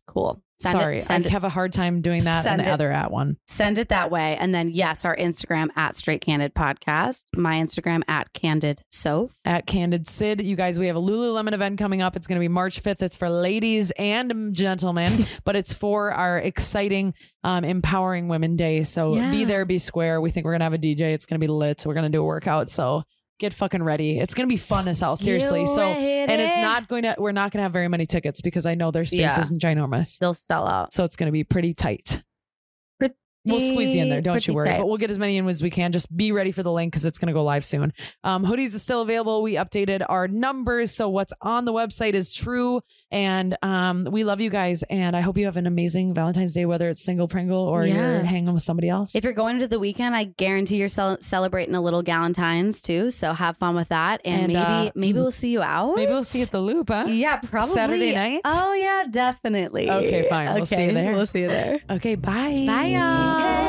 Cool. Sorry, I have a hard time doing that and the other at one. Send it that way. And then, yes, our Instagram at Straight Candid Podcast. My Instagram at Candid Soph. At Candid Sid. You guys, we have a Lululemon event coming up. It's going to be March 5th. It's for ladies and gentlemen, but it's for our exciting Empowering Women Day. So be there, be square. We think we're going to have a DJ. It's going to be lit. We're going to do a workout. So get fucking ready. It's going to be fun as hell. Seriously. And it's not going to, we're not going to have very many tickets because I know their space isn't ginormous. They'll sell out. So it's going to be pretty tight. We'll squeeze you in there. Don't you worry. But we'll get as many in as we can. Just be ready for the link because it's going to go live soon. Hoodies is still available. We updated our numbers. So what's on the website is true. And we love you guys. And I hope you have an amazing Valentine's Day, whether it's single Pringle or you're hanging with somebody else. If you're going into the weekend, I guarantee you're celebrating a little Galentine's too. So have fun with that. And maybe we'll see you out. Maybe we'll see you at the Loop, huh? Yeah, probably. Saturday night? Oh, yeah, definitely. Okay, fine. We'll see you there. We'll see you there. Okay, bye. Bye, y'all. Yay.